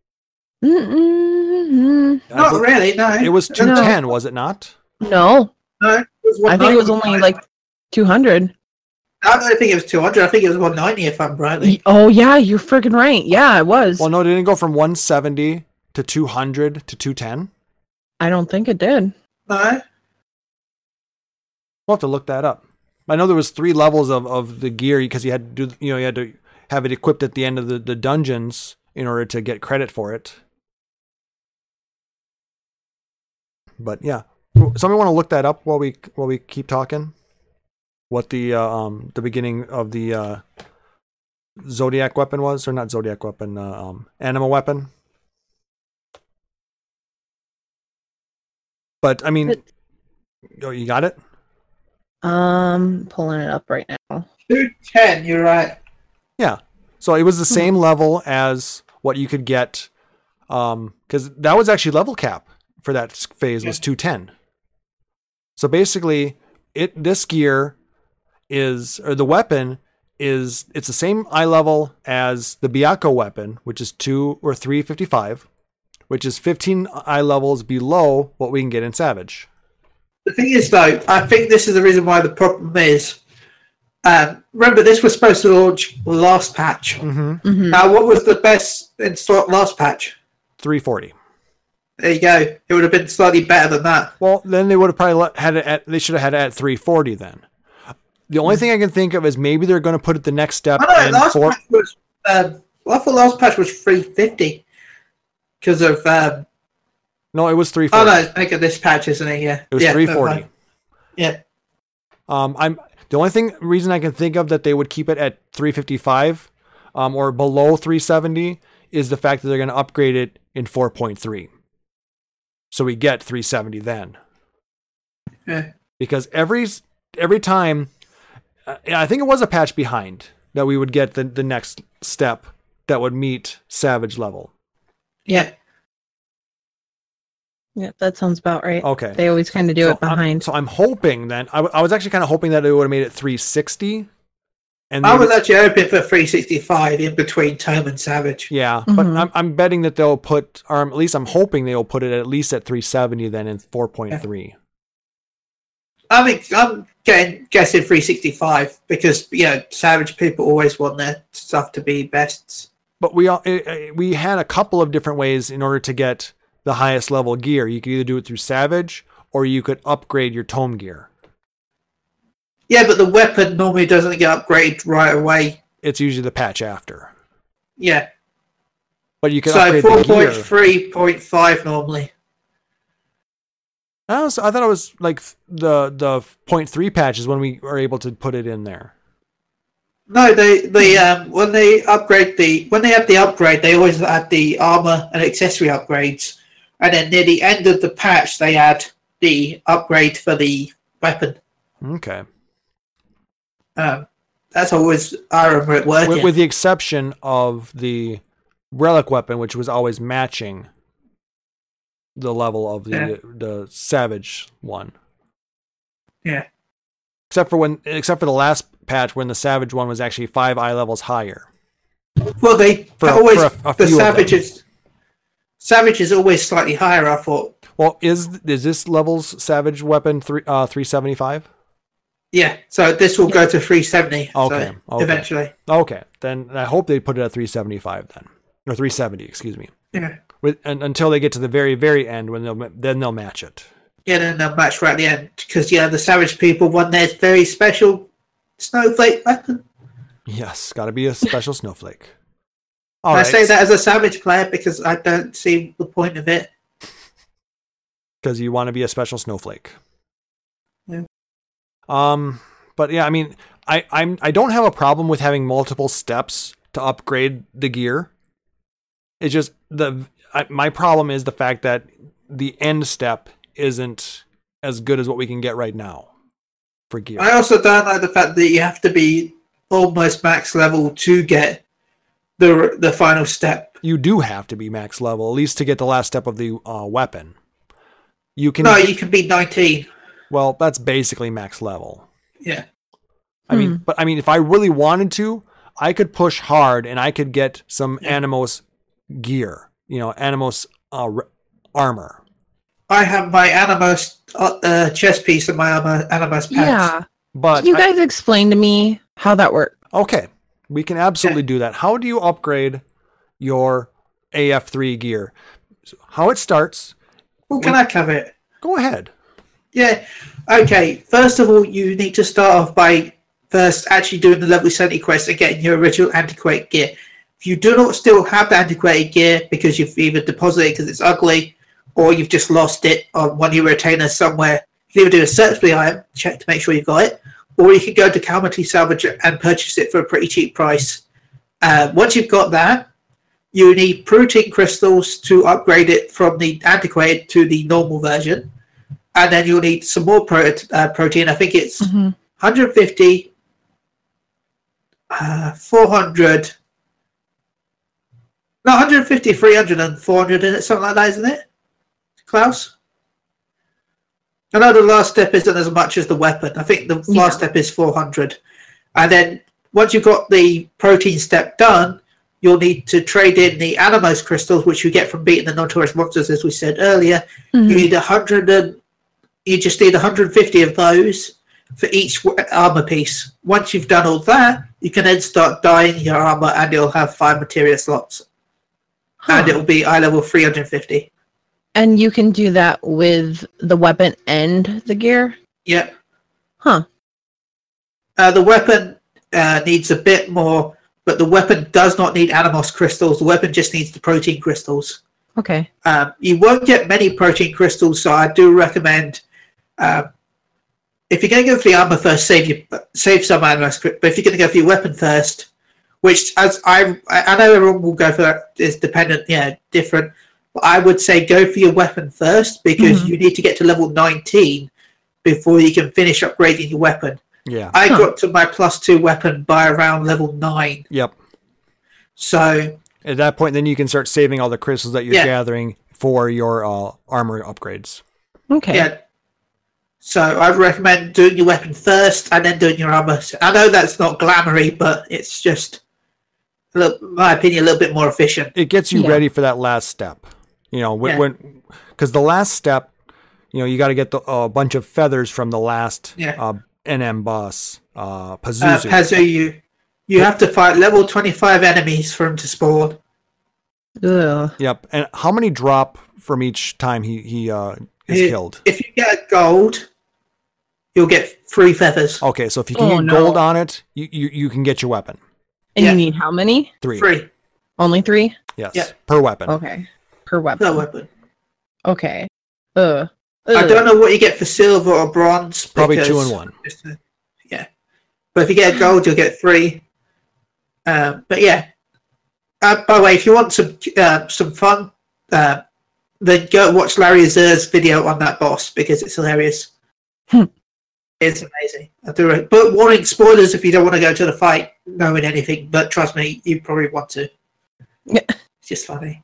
Not really, no. It was 210, was it not? No. No. I think it was only like 200. I don't think it was 200. I think it was 190 if I'm right. Oh, yeah, you're freaking right. Yeah, it was. Well, no, it didn't go from 170 to 200 to 210. I don't think it did. No. We'll have to look that up. I know there was 3 levels of the gear because you had to do, you had to have it equipped at the end of the dungeons in order to get credit for it. But yeah, somebody want to look that up while we keep talking? What the beginning of the Zodiac weapon was, or not Zodiac weapon, Anima weapon. But I mean, you got it? Pulling it up right now. 210, you're right. Yeah. So it was the same level as what you could get, because that was actually level cap for that phase was 210. So basically, this gear is, or the weapon is, it's the same eye level as the Byakko weapon, which is 2 or 355, which is 15 eye levels below what we can get in Savage. The thing is, though, I think this is the reason why the problem is. Remember, this was supposed to launch last patch. Now, what was the best in last patch? 340. There you go. It would have been slightly better than that. Well, then they would have probably had it at, they should have had it at 340 then. The only thing I can think of is maybe they're going to put it the next step. I thought last patch was 350 because of. No, it was 340. Oh no, make it this patch, isn't it? Yeah, it was 340. Yeah. The only reason I can think of that they would keep it at 355, or below 370 is the fact that they're going to upgrade it in 4.3. So we get 370 then. Yeah. Because every time, I think it was a patch behind that we would get the next step that would meet Savage level. Yeah. Yeah, that sounds about right. Okay. They always kind of do it behind. So I'm hoping then, I was actually kind of hoping that it would have made it 360. And I was actually hoping for 365 in between Tome and Savage. Yeah, but I'm betting that they'll put, or at least I'm hoping they'll put it at least at 370 then in 4.3. I mean, I'm guessing 365 because, Savage people always want their stuff to be bests. But we had a couple of different ways in order to get the highest level gear. You could either do it through Savage or you could upgrade your Tome gear. Yeah, but the weapon normally doesn't get upgraded right away. It's usually the patch after. Yeah. But you can upgrade the gear. So 4.3.5 normally. I thought it was like the 0.3 patch is when we are able to put it in there. No, they when they have the upgrade, they always add the armor and accessory upgrades, and then near the end of the patch, they add the upgrade for the weapon. Okay. That's always I remember it working. With the exception of the relic weapon, which was always matching the level of the Savage one. Yeah. Except for the last patch when the Savage one was actually 5 eye levels higher. Well, they For always a the few of them. savages. Savage is always slightly higher. I thought. Well, is this level's savage weapon 375? Yeah, so this will go to 370. Okay, So okay. eventually. Okay, then I hope they put it at 375 then, or 370. Excuse me. Yeah. Until they get to the very, very end, when they'll match it. Yeah, then they'll match right at the end because the Savage people won their very special snowflake weapon. Yes, got to be a special snowflake. I say that as a Savage player because I don't see the point of it. Because you want to be a special snowflake. Yeah. But yeah, I mean, I don't have a problem with having multiple steps to upgrade the gear. It's just my problem is the fact that the end step isn't as good as what we can get right now for gear. I also don't like the fact that you have to be almost max level to get the final step. You do have to be max level, at least to get the last step of the weapon. You can be 19. Well, that's basically max level. Yeah. I mean, if I really wanted to, I could push hard and I could get some Animos gear, Animos armor. I have my Animos chest piece and my Animos pants. Yeah. But Can you guys explain to me how that works? Okay, we can absolutely do that. How do you upgrade your AF3 gear? So how it starts. Well, can I cover it? Go ahead. Yeah. Okay. First of all, you need to start off by first actually doing the level 70 quest and getting your original antiquated gear. If you do not still have the antiquated gear because you've either deposited it because it's ugly or you've just lost it on one of your retainers somewhere, you can either do a search for the item, check to make sure you've got it, or you can go to Calamity Salvage and purchase it for a pretty cheap price. Once you've got that, you need protein crystals to upgrade it from the antiquated to the normal version. And then you'll need some more protein. I think it's 150, 400, no, 150, 300, and 400 in it, something like that, isn't it, Klaus? I know the last step isn't as much as the weapon. I think the last step is 400. And then once you've got the protein step done, you'll need to trade in the Animos crystals, which you get from beating the Notorious Monsters, as we said earlier. You need 100 you just need 150 of those for each armor piece. Once you've done all that, you can then start dyeing your armor and it'll have 5 materia slots. And it'll be eye level 350. And you can do that with the weapon and the gear? Yep. Huh. The weapon needs a bit more, but the weapon does not need Animos crystals. The weapon just needs the protein crystals. Okay. You won't get many protein crystals, so I do recommend if you're going to go for the armor first, save some Animos, but if you're going to go for your weapon first, which as I know everyone will go for that, is dependent, different, but I would say go for your weapon first because you need to get to level 19 before you can finish upgrading your weapon. Yeah. I got to my +2 weapon by around level 9. Yep. So at that point, then you can start saving all the crystals that you're gathering for your armor upgrades. Okay. Yeah. So I recommend doing your weapon first and then doing your armor. I know that's not glamoury, but it's just, in my opinion, a little bit more efficient. It gets you ready for that last step. Because the last step, you got to get a bunch of feathers from the last NM boss, Pazuzu. Pazuzu. You have to fight level 25 enemies for him to spawn. Ugh. Yep. And how many drop from each time he is killed? If you get gold, you'll get 3 feathers. Okay, so if you can get gold on it, you can get your weapon. And you need how many? 3. 3. Only 3? Yes. Per weapon. Okay. Per weapon. Per weapon. Okay. I don't know what you get for silver or bronze. Probably 2 and 1. But if you get gold, you'll get 3. But yeah. By the way, if you want some fun, then go watch Larry Azur's video on that boss because it's hilarious. It's amazing. But warning, spoilers if you don't want to go to the fight knowing anything. But trust me, you probably want to. It's just funny.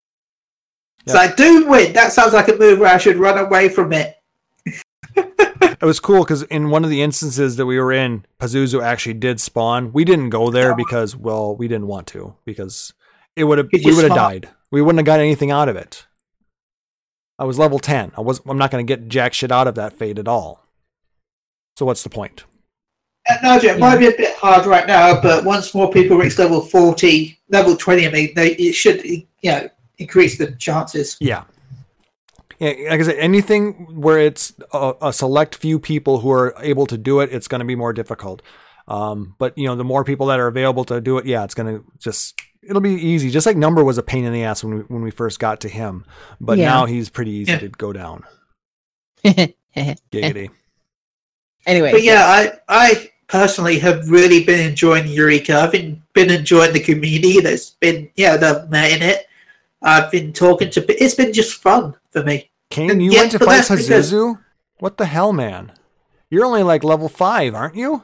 It's like, Doom win. That sounds like a move where I should run away from it. It was cool because in one of the instances that we were in, Pazuzu actually did spawn. We didn't go there because, well, we didn't want to because we would have died. We wouldn't have got anything out of it. I was level 10. I'm not going to get jack shit out of that fate at all. So what's the point? Nigel, it might be a bit hard right now, but once more people reach level 40, level 20, I mean, it should, increase the chances. Yeah. Yeah, like I said, anything where it's a select few people who are able to do it, it's going to be more difficult. But the more people that are available to do it, yeah, it's going to it'll be easy. Just like Number was a pain in the ass when we first got to him, but now he's pretty easy to go down. Giggity. Anyway, but I personally have really been enjoying Eureka. I've been enjoying the community that's been that I've met in it. I've been talking to. It's been just fun for me. Kane, you went to fight Pazuzu? What the hell, man? You're only like level 5, aren't you?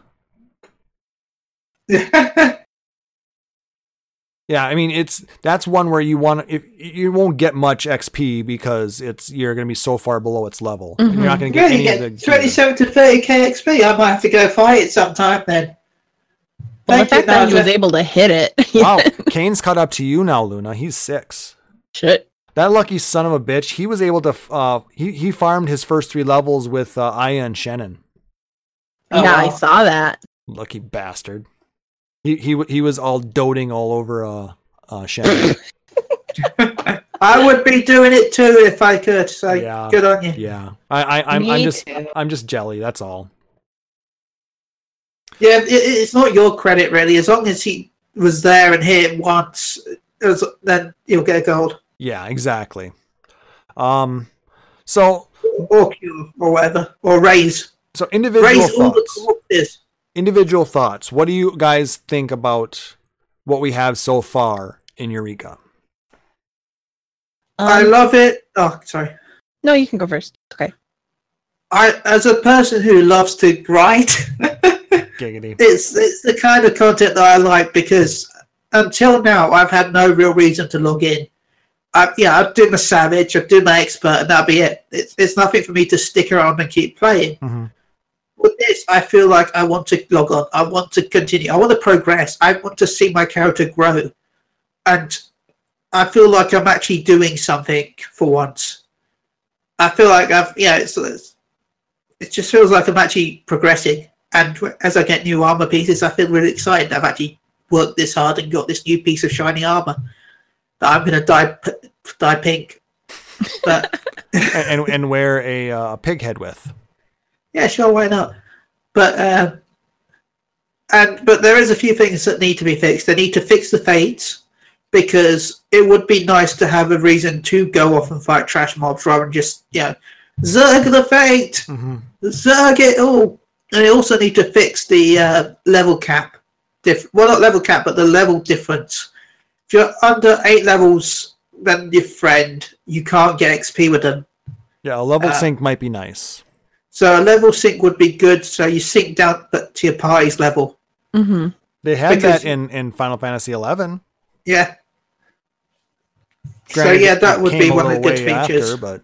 Yeah, I mean that's one where you won't get much XP because you're going to be so far below its level. Mm-hmm. And you're not going to get any of the 27 to 30k XP. I might have to go fight it sometime then. Well, the fact that he was able to hit it. Wow, Kane's caught up to you now, Luna. He's 6. Shit. That lucky son of a bitch. He was able to. He farmed his first 3 levels with Aya and Shannon. Yeah, I saw that. Lucky bastard. He was all doting all over Shannon. I would be doing it too if I could. So good on you. Yeah, I'm just jelly. That's all. Yeah, it's not your credit really. As long as he was there and hit it once, then you'll get a gold. Yeah, exactly. So or cure or whatever or raise. So individual thoughts. Individual thoughts. What do you guys think about what we have so far in Eureka? I love it. Oh, sorry. No, you can go first. Okay. As a person who loves to grind, Giggity. It's the kind of content that I like because until now I've had no real reason to log in. I'd do my Savage, I'd do my Expert, and that'd be it. It's nothing for me to stick around and keep playing. Mm-hmm. With this, I feel like I want to log on. I want to continue. I want to progress. I want to see my character grow. And I feel like I'm actually doing something for once. I feel like it just feels like I'm actually progressing. And as I get new armor pieces, I feel really excited. I've actually worked this hard and got this new piece of shiny armor that I'm going to dye pink. But and wear a pig head with. Yeah, sure, why not? But there is a few things that need to be fixed. They need to fix the fates because it would be nice to have a reason to go off and fight trash mobs rather than just zerg the fate, zerg it all. And they also need to fix the level cap. Well, not level cap, but the level difference. If you're under 8 levels than your friend, you can't get XP with them. Yeah, a level sync might be nice. So a level sync would be good. So you sync down to your party's level. Mm-hmm. They had that in Final Fantasy XI. Yeah. Granted, that would be one of the good features. But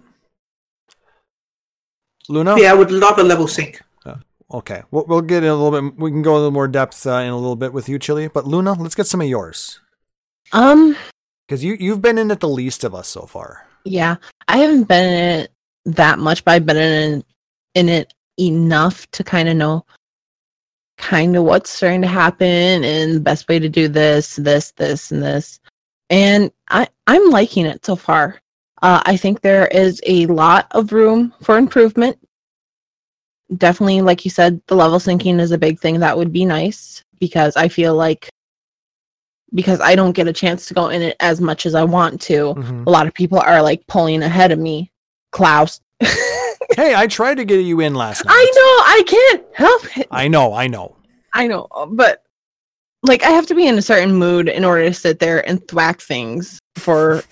Luna? Yeah, I would love a level sync. Okay, we'll get in a little bit. We can go a little more depth in a little bit with you, Chili. But Luna, let's get some of yours. Because you've been in it the least of us so far. Yeah, I haven't been in it that much, but I've been in it enough to kind of know what's starting to happen and the best way to do this, and this. And I'm liking it so far. I think there is a lot of room for improvement. Definitely, like you said, the level syncing is a big thing. That would be nice because I feel like because I don't get a chance to go in it as much as I want to. Mm-hmm. A lot of people are like pulling ahead of me. Klaus. Hey, I tried to get you in last night. I know, I can't help it. I know. But like I have to be in a certain mood in order to sit there and thwack things for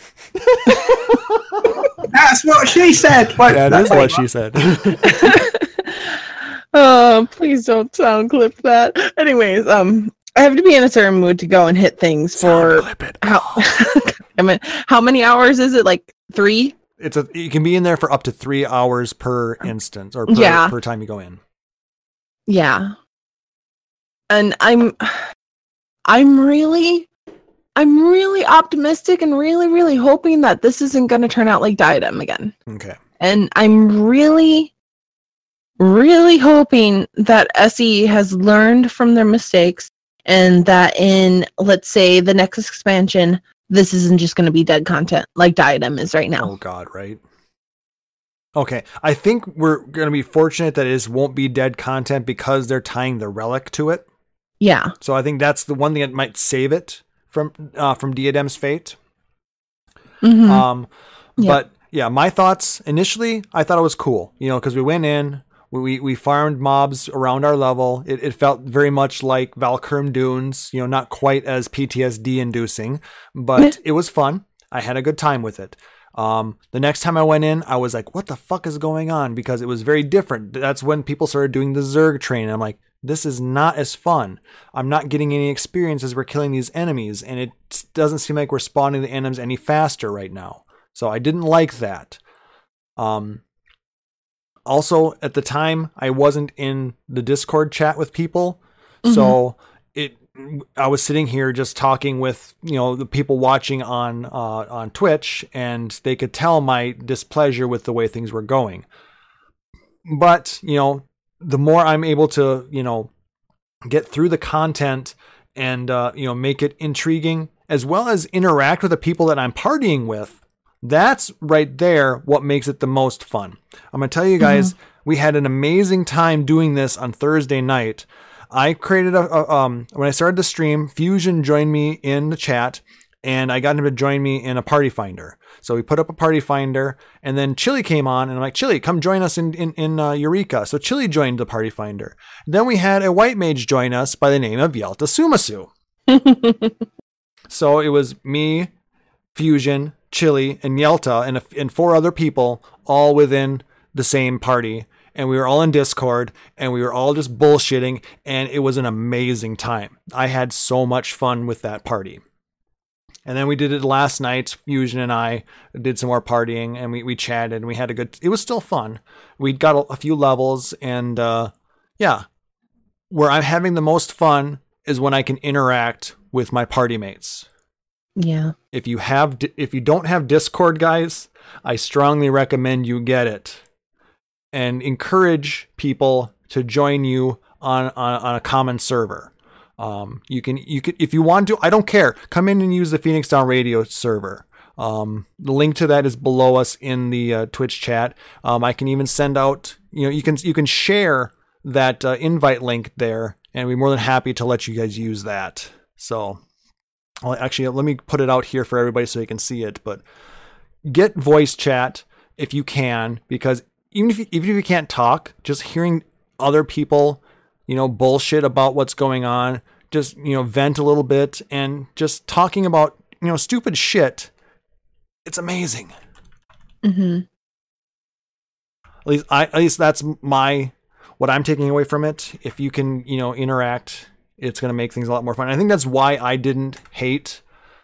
That's what she said. That is what she said. Please don't sound clip that. Anyways, I have to be in a certain mood to go and hit things for clip it. how I mean, how many hours is it? Like 3? You can be in there for up to 3 hours per instance or per time you go in. Yeah. And I'm really optimistic and really hoping that this isn't going to turn out like Diadem again. Okay. And I'm really hoping that SE has learned from their mistakes and that in, let's say, the next expansion, this isn't just going to be dead content like Diadem is right now. Oh, God, right? Okay. I think we're going to be fortunate that it won't be dead content because they're tying the relic to it. Yeah. So I think that's the one thing that might save it from Diadem's fate. Mm-hmm. But yeah, my thoughts initially, I thought it was cool, because we went in, we farmed mobs around our level. It felt very much like Valkyrie Dunes, not quite as PTSD inducing, but it was fun. I had a good time with it. The next time I went in, I was like, what the fuck is going on? Because it was very different. That's when people started doing the Zerg train. I'm like, this is not as fun. I'm not getting any experience as we're killing these enemies, and it doesn't seem like we're spawning the enemies any faster right now. So I didn't like that. Also, at the time, I wasn't in the Discord chat with people, so I was sitting here just talking with the people watching on Twitch, and they could tell my displeasure with the way things were going. But the more I'm able to get through the content and make it intriguing, as well as interact with the people that I'm partying with, that's right there what makes it the most fun. I'm going to tell you guys, we had an amazing time doing this on Thursday night. I created when I started the stream, Fusion joined me in the chat, and I got him to join me in a party finder. So we put up a party finder, and then Chili came on, and I'm like, Chili, come join us in Eureka. So Chili joined the party finder. Then we had a white mage join us by the name of Yelta Sumasu. So it was me, Fusion, Chili, and Yelta, and 4 other people, all within the same party. And we were all in Discord, and we were all just bullshitting, and it was an amazing time. I had so much fun with that party. And then we did it last night. Fusion and I did some more partying, and we chatted, and we had it was still fun. We got a few levels, and where I'm having the most fun is when I can interact with my party mates. Yeah. If you don't have Discord, guys, I strongly recommend you get it, and encourage people to join you on a common server. You can if you want to, I don't care. Come in and use the Phoenix Down Radio server. The link to that is below us in the Twitch chat. I can even send out, you can share that invite link there, and we're more than happy to let you guys use that. So, well, actually, let me put it out here for everybody so you can see it. But get voice chat if you can, because even if you can't talk, just hearing other people, bullshit about what's going on, just, vent a little bit and just talking about, stupid shit. It's amazing. Mm-hmm. At least that's what I'm taking away from it. If you can, interact, it's going to make things a lot more fun. I think that's why I didn't hate,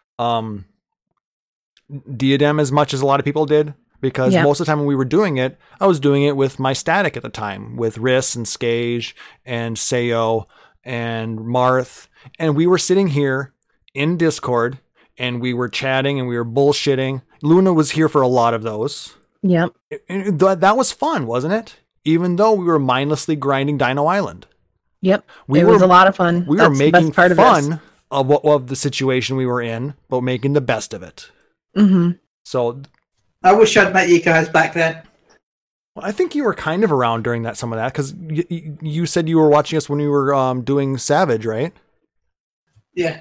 Diadem as much as a lot of people did. Because most of the time when we were doing it, I was doing it with my static at the time, with Riss and Skage and Sayo and Marth. And we were sitting here in Discord, and we were chatting, and we were bullshitting. Luna was here for a lot of those. Yep. That was fun, wasn't it? Even though we were mindlessly grinding Dino Island. Yep. It was a lot of fun. We were making fun of the situation we were in, but making the best of it. Mm-hmm. So I wish I'd met you guys back then. Well, I think you were kind of around during some of that, because you said you were watching us when we were doing Savage, right? Yeah.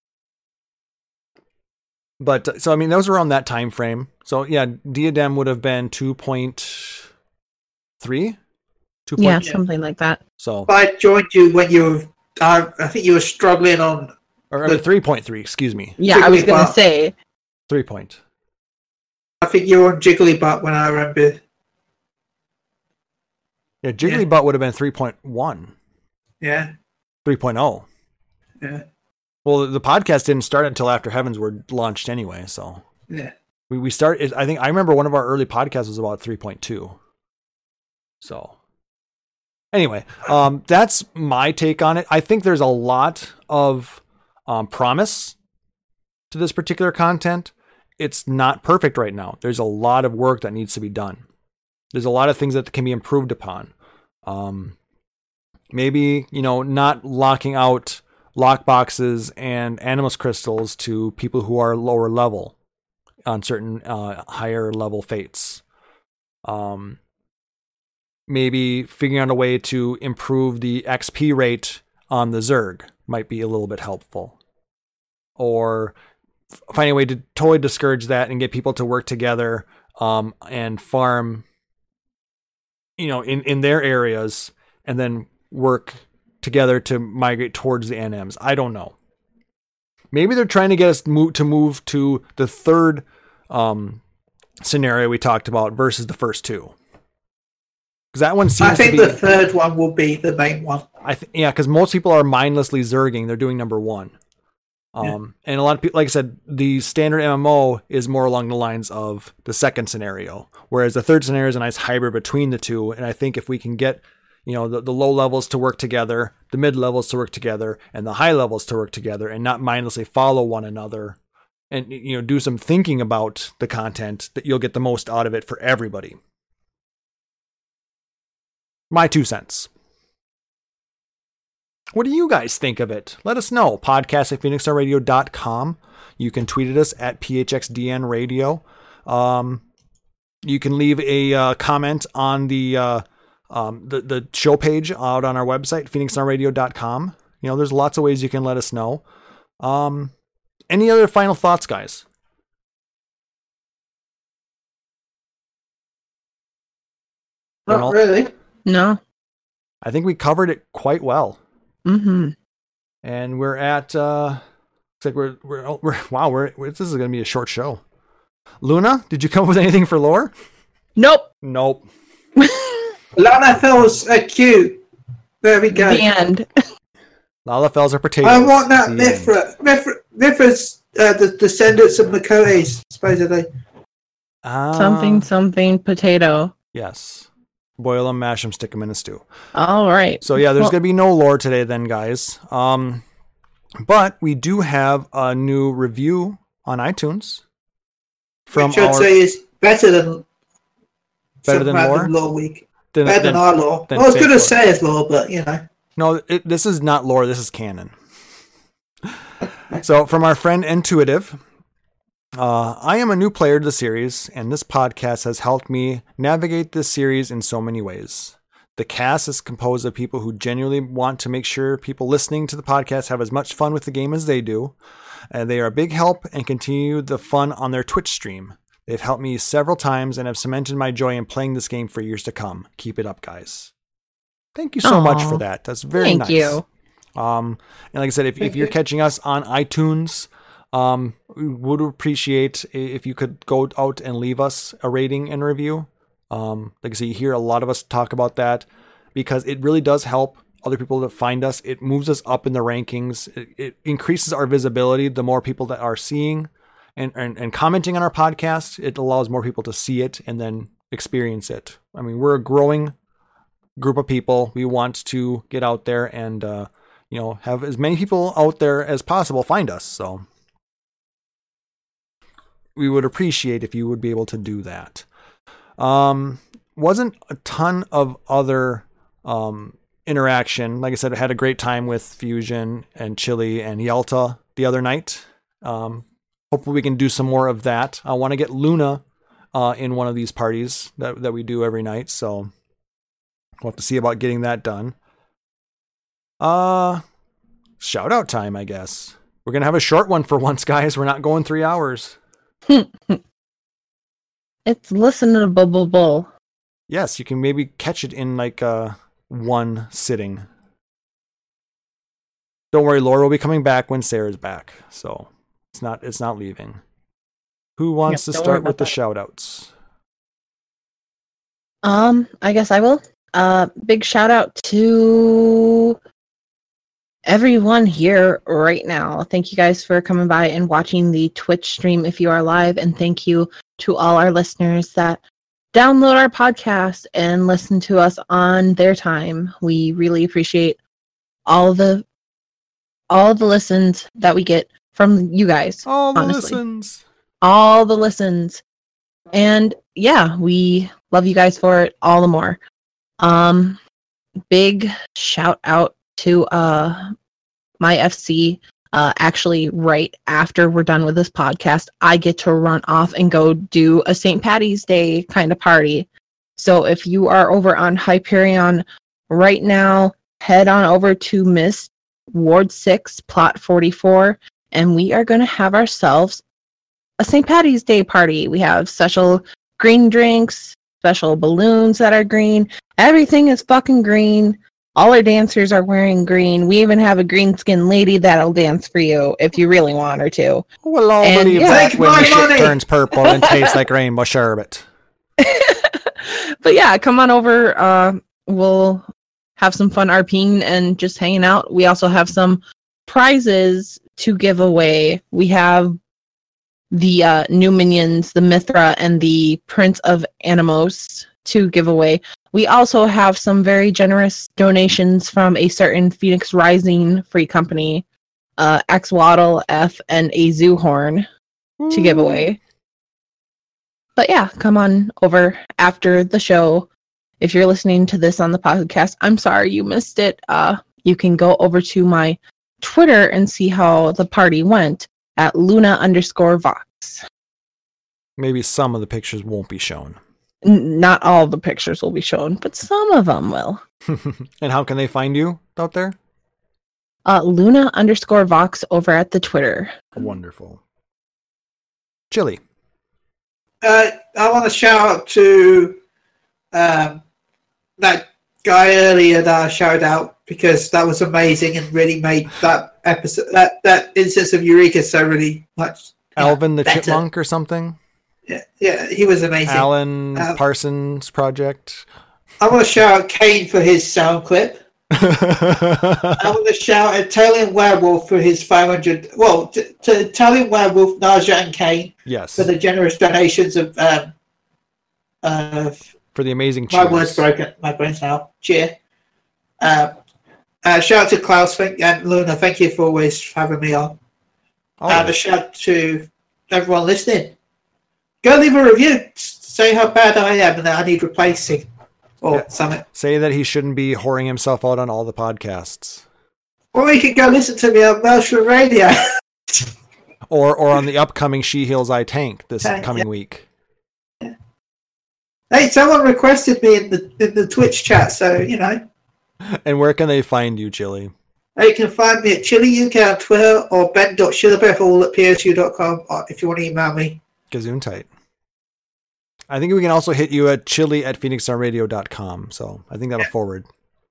But so I mean, that was around that time frame. So yeah, Diadem would have been 2.3. Yeah, something like that. So I joined you when you were, I think you were struggling on. Or 3.3. Excuse me. Yeah, I was gonna say 3. I think you were on Jigglybutt when I remember. Yeah, Jigglybutt would have been 3.1. Yeah. 3.0. Yeah. Well, the podcast didn't start until after Heavensward launched anyway, so. Yeah. we started. I think I remember one of our early podcasts was about 3.2. So anyway, that's my take on it. I think there's a lot of promise to this particular content. It's not perfect right now. There's a lot of work that needs to be done. There's a lot of things that can be improved upon. Maybe, not locking out lockboxes and animus crystals to people who are lower level on certain higher level fates. Maybe figuring out a way to improve the XP rate on the Zerg might be a little bit helpful. Or finding a way to totally discourage that and get people to work together and farm, in their areas, and then work together to migrate towards the NMs. I don't know. Maybe they're trying to get us to move to the third scenario we talked about versus the first two. Because that one seems I think to be, the third one will be the main one. Because most people are mindlessly zerging. They're doing number one. And a lot of people, like I said, the standard MMO is more along the lines of the second scenario, whereas the third scenario is a nice hybrid between the two. And I think if we can get, the low levels to work together, the mid levels to work together, and the high levels to work together, and not mindlessly follow one another, and do some thinking about the content, that you'll get the most out of it for everybody. My 2 cents. What do you guys think of it? Let us know. podcast@phoenixstarradio.com. You can tweet at us at PHXDNradio. You can leave a comment on the show page out on our website, phoenixstarradio.com. There's lots of ways you can let us know. Any other final thoughts, guys? Not really. No. I think we covered it quite well. Mm-hmm. And we're at looks like we're this is gonna be a short show. Luna, did you come up with anything for lore? Nope. Lanafel's cute. There we go. The end. Lalafels are potatoes. I want that Mithra. Mithra's the descendants of Makoes, supposedly. Something potato. Yes. Boil them, mash them, stick them in a stew. All right. So yeah, there's going to be no lore today then, guys. But we do have a new review on iTunes. Which I'd say is better than lore? Lore Week. Better than our lore. I was going to say it's lore, but No, this is not lore. This is canon. So from our friend Intuitive, I am a new player to the series, and this podcast has helped me navigate this series in so many ways. The cast is composed of people who genuinely want to make sure people listening to the podcast have as much fun with the game as they do. And they are a big help and continue the fun on their Twitch stream. They've helped me several times and have cemented my joy in playing this game for years to come. Keep it up, guys. Thank you so much for that. That's very nice. Thank you. And like I said, if you're catching us on iTunes, we would appreciate if you could go out and leave us a rating and review. Like I said, you hear a lot of us talk about that because it really does help other people to find us. It moves us up in the rankings. It increases our visibility. The more people that are seeing and commenting on our podcast, it allows more people to see it and then experience it. I mean, we're a growing group of people. We want to get out there and, have as many people out there as possible find us. So we would appreciate if you would be able to do that. Wasn't a ton of other interaction. Like I said, I had a great time with Fusion and Chili and Yalta the other night. Hopefully we can do some more of that. I want to get Luna in one of these parties that we do every night. So we'll have to see about getting that done. Shout out time, I guess. We're going to have a short one for once, guys. We're not going 3 hours. It's listenable. Yes, you can maybe catch it in like one sitting. Don't worry, Laura will be coming back when Sarah's back. So it's not leaving. Who wants to start with the shout outs? I guess I will. Big shout out to everyone here right now. Thank you guys for coming by and watching the Twitch stream if you are live. And thank you to all our listeners that download our podcast and listen to us on their time. We really appreciate all the listens that we get from you guys. All the honestly. listens. All the listens. And yeah, we love you guys for it all the more. Big shout out to my FC. Actually, right after we're done with this podcast, I get to run off and go do a St. Patty's Day kind of party. So if you are over on Hyperion right now, head on over to Miss Ward 6, Plot 44, and we are going to have ourselves a St. Patty's Day party. We have special green drinks, special balloons that are green. Everything is fucking green. All our dancers are wearing green. We even have a green skinned lady that'll dance for you if you really want her to. We'll all And believe yeah. that Take when my the shit money. turns purple and tastes like rainbow sherbet. But yeah, come on over. We'll have some fun RPing and just hanging out. We also have some prizes to give away. We have the new minions, the Mithra and the Prince of Animos to give away. We also have some very generous donations from a certain Phoenix Rising free company, X-Waddle, F, and a Zoo Horn to give away. But yeah, come on over after the show. If you're listening to this on the podcast, I'm sorry you missed it. You can go over to my Twitter and see how the party went at Luna_Vox. Maybe some of the pictures won't be shown. Not all the pictures will be shown, but some of them will. And how can they find you out there? Luna_Vox over at the Twitter. Wonderful. Chili. I want to shout out to that guy earlier that I shouted out because that was amazing and really made that episode, that instance of Eureka so really much. Alvin the better. Chipmunk or something? Yeah, he was amazing. Alan Parsons Project. I want to shout out Kane for his sound clip. I want to shout at Italian Werewolf for his 500. Well, to Italian Werewolf, Naja, and Kane Yes. for the generous donations of. For the amazing My cheers. word's broken. My brain's now. Cheer. Shout out to Klaus and Luna. Thank you for always having me on. And a shout out to everyone listening. Go leave a review. Say how bad I am and that I need replacing. Or something. Say that he shouldn't be whoring himself out on all the podcasts. Or you can go listen to me on Maelstrom Radio. Or on the upcoming She Heals I Tank this Tank, coming week. Hey, someone requested me in the Twitch chat, so you know. And where can they find you, Chili? You can find me at Chili UK on Twitter or ben.shillerberhall@psu.com if you want to email me. Gazoon tight. I think we can also hit you at chili@phoenixsoundradio.com. So I think that'll forward.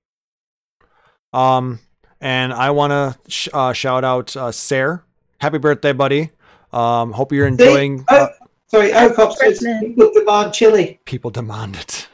And I want to shout out Sarah. Happy birthday, buddy. Hope you're enjoying. Sorry, Ocop says people demand chili. People demand it.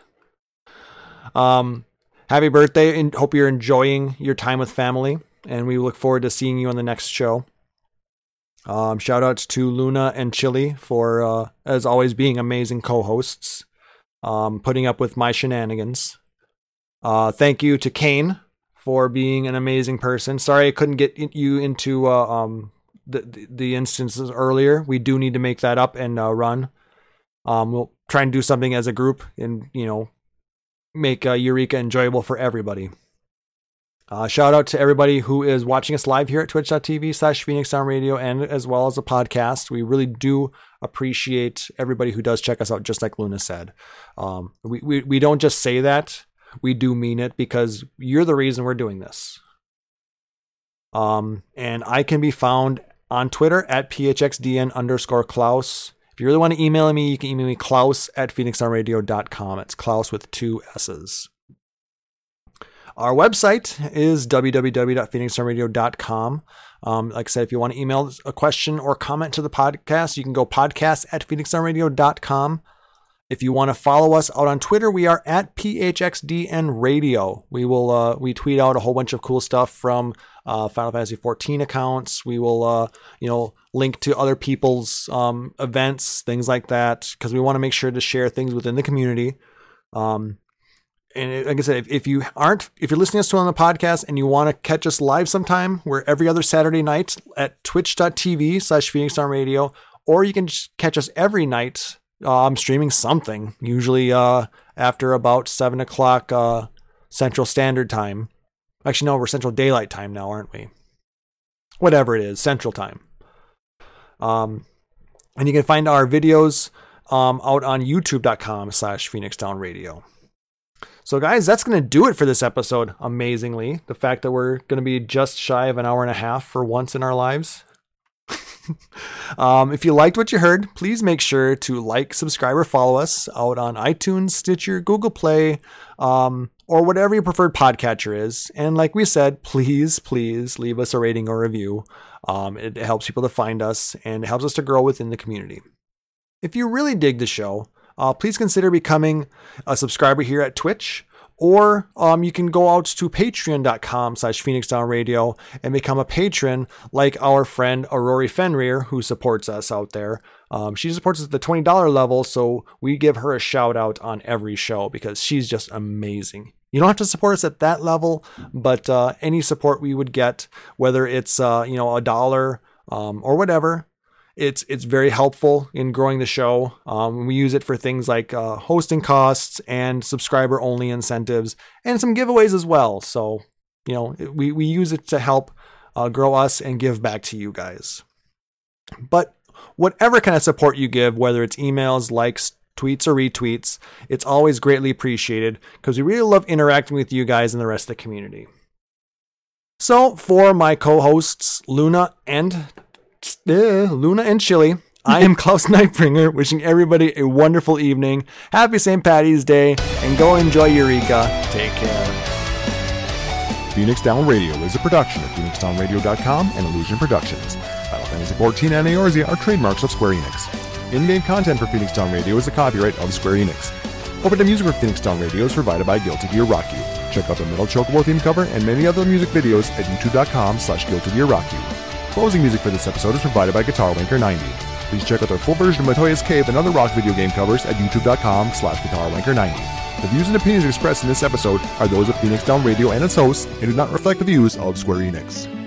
Happy birthday, and hope you're enjoying your time with family. And we look forward to seeing you on the next show. Shout outs to Luna and Chili for, as always, being amazing co-hosts, putting up with my shenanigans. Thank you to Kane for being an amazing person. Sorry I couldn't get you into the instances earlier. We do need to make that up and run. We'll try and do something as a group and, make Eureka enjoyable for everybody. Shout out to everybody who is watching us live here at twitch.tv/Phoenix Sound Radio and as well as the podcast. We really do appreciate everybody who does check us out, just like Luna said. We don't just say that. We do mean it because you're the reason we're doing this. And I can be found on Twitter at phxdn_Klaus. If you really want to email me, you can email me Klaus@phoenixsoundradio.com. It's Klaus with 2 S's. Our website is www.phoenixsoundradio.com. Like I said, if you want to email a question or comment to the podcast, you can go podcast@phoenixsoundradio.com. If you want to follow us out on Twitter, we are at PHXDN Radio. We tweet out a whole bunch of cool stuff from Final Fantasy 14 accounts. We will, link to other people's events, things like that, because we want to make sure to share things within the community. And like I said, if you're listening to us on the podcast and you want to catch us live sometime, we're every other Saturday night at twitch.tv/Phoenix Down Radio, or you can just catch us every night. I'm streaming something, usually after about 7 o'clock Central Standard Time. Actually, no, we're Central Daylight Time now, aren't we? Whatever it is, Central Time. And you can find our videos out on youtube.com/Phoenix Down Radio. So guys, that's going to do it for this episode. Amazingly, the fact that we're going to be just shy of an hour and a half for once in our lives. If you liked what you heard, please make sure to like, subscribe, or follow us out on iTunes, Stitcher, Google Play, or whatever your preferred podcatcher is. And like we said, please leave us a rating or review. It helps people to find us and it helps us to grow within the community. If you really dig the show, please consider becoming a subscriber here at Twitch. Or you can go out to patreon.com/Phoenix Down Radio and become a patron like our friend Aurori Fenrir, who supports us out there. She supports us at the $20 level, so we give her a shout out on every show because she's just amazing. You don't have to support us at that level, but any support we would get, whether it's $1 or whatever, it's very helpful in growing the show. We use it for things like hosting costs and subscriber only incentives and some giveaways as well. So, we use it to help grow us and give back to you guys. But whatever kind of support you give, whether it's emails, likes, tweets, or retweets, it's always greatly appreciated because we really love interacting with you guys and the rest of the community. So for my co-hosts, Luna and Chili, I am Klaus Nightbringer, wishing everybody a wonderful evening. Happy St. Patty's Day, and go enjoy Eureka. Take care. Phoenix Down Radio is a production of PhoenixDownRadio.com and Illusion Productions. Final Fantasy 14 and Eorzea are trademarks of Square Enix. In-game content for Phoenix Down Radio is the copyright of Square Enix. Opening music for Phoenix Down Radio is provided by Guilty Gear Rock You. Check out the Metal Chocobo theme cover and many other music videos at youtube.com/Guilty Gear Rock You. Closing music for this episode is provided by Guitar Wanker 90. Please check out their full version of Matoya's Cave and other rock video game covers at youtube.com/Guitar Wanker 90. The views and opinions expressed in this episode are those of Phoenix Down Radio and its hosts and do not reflect the views of Square Enix.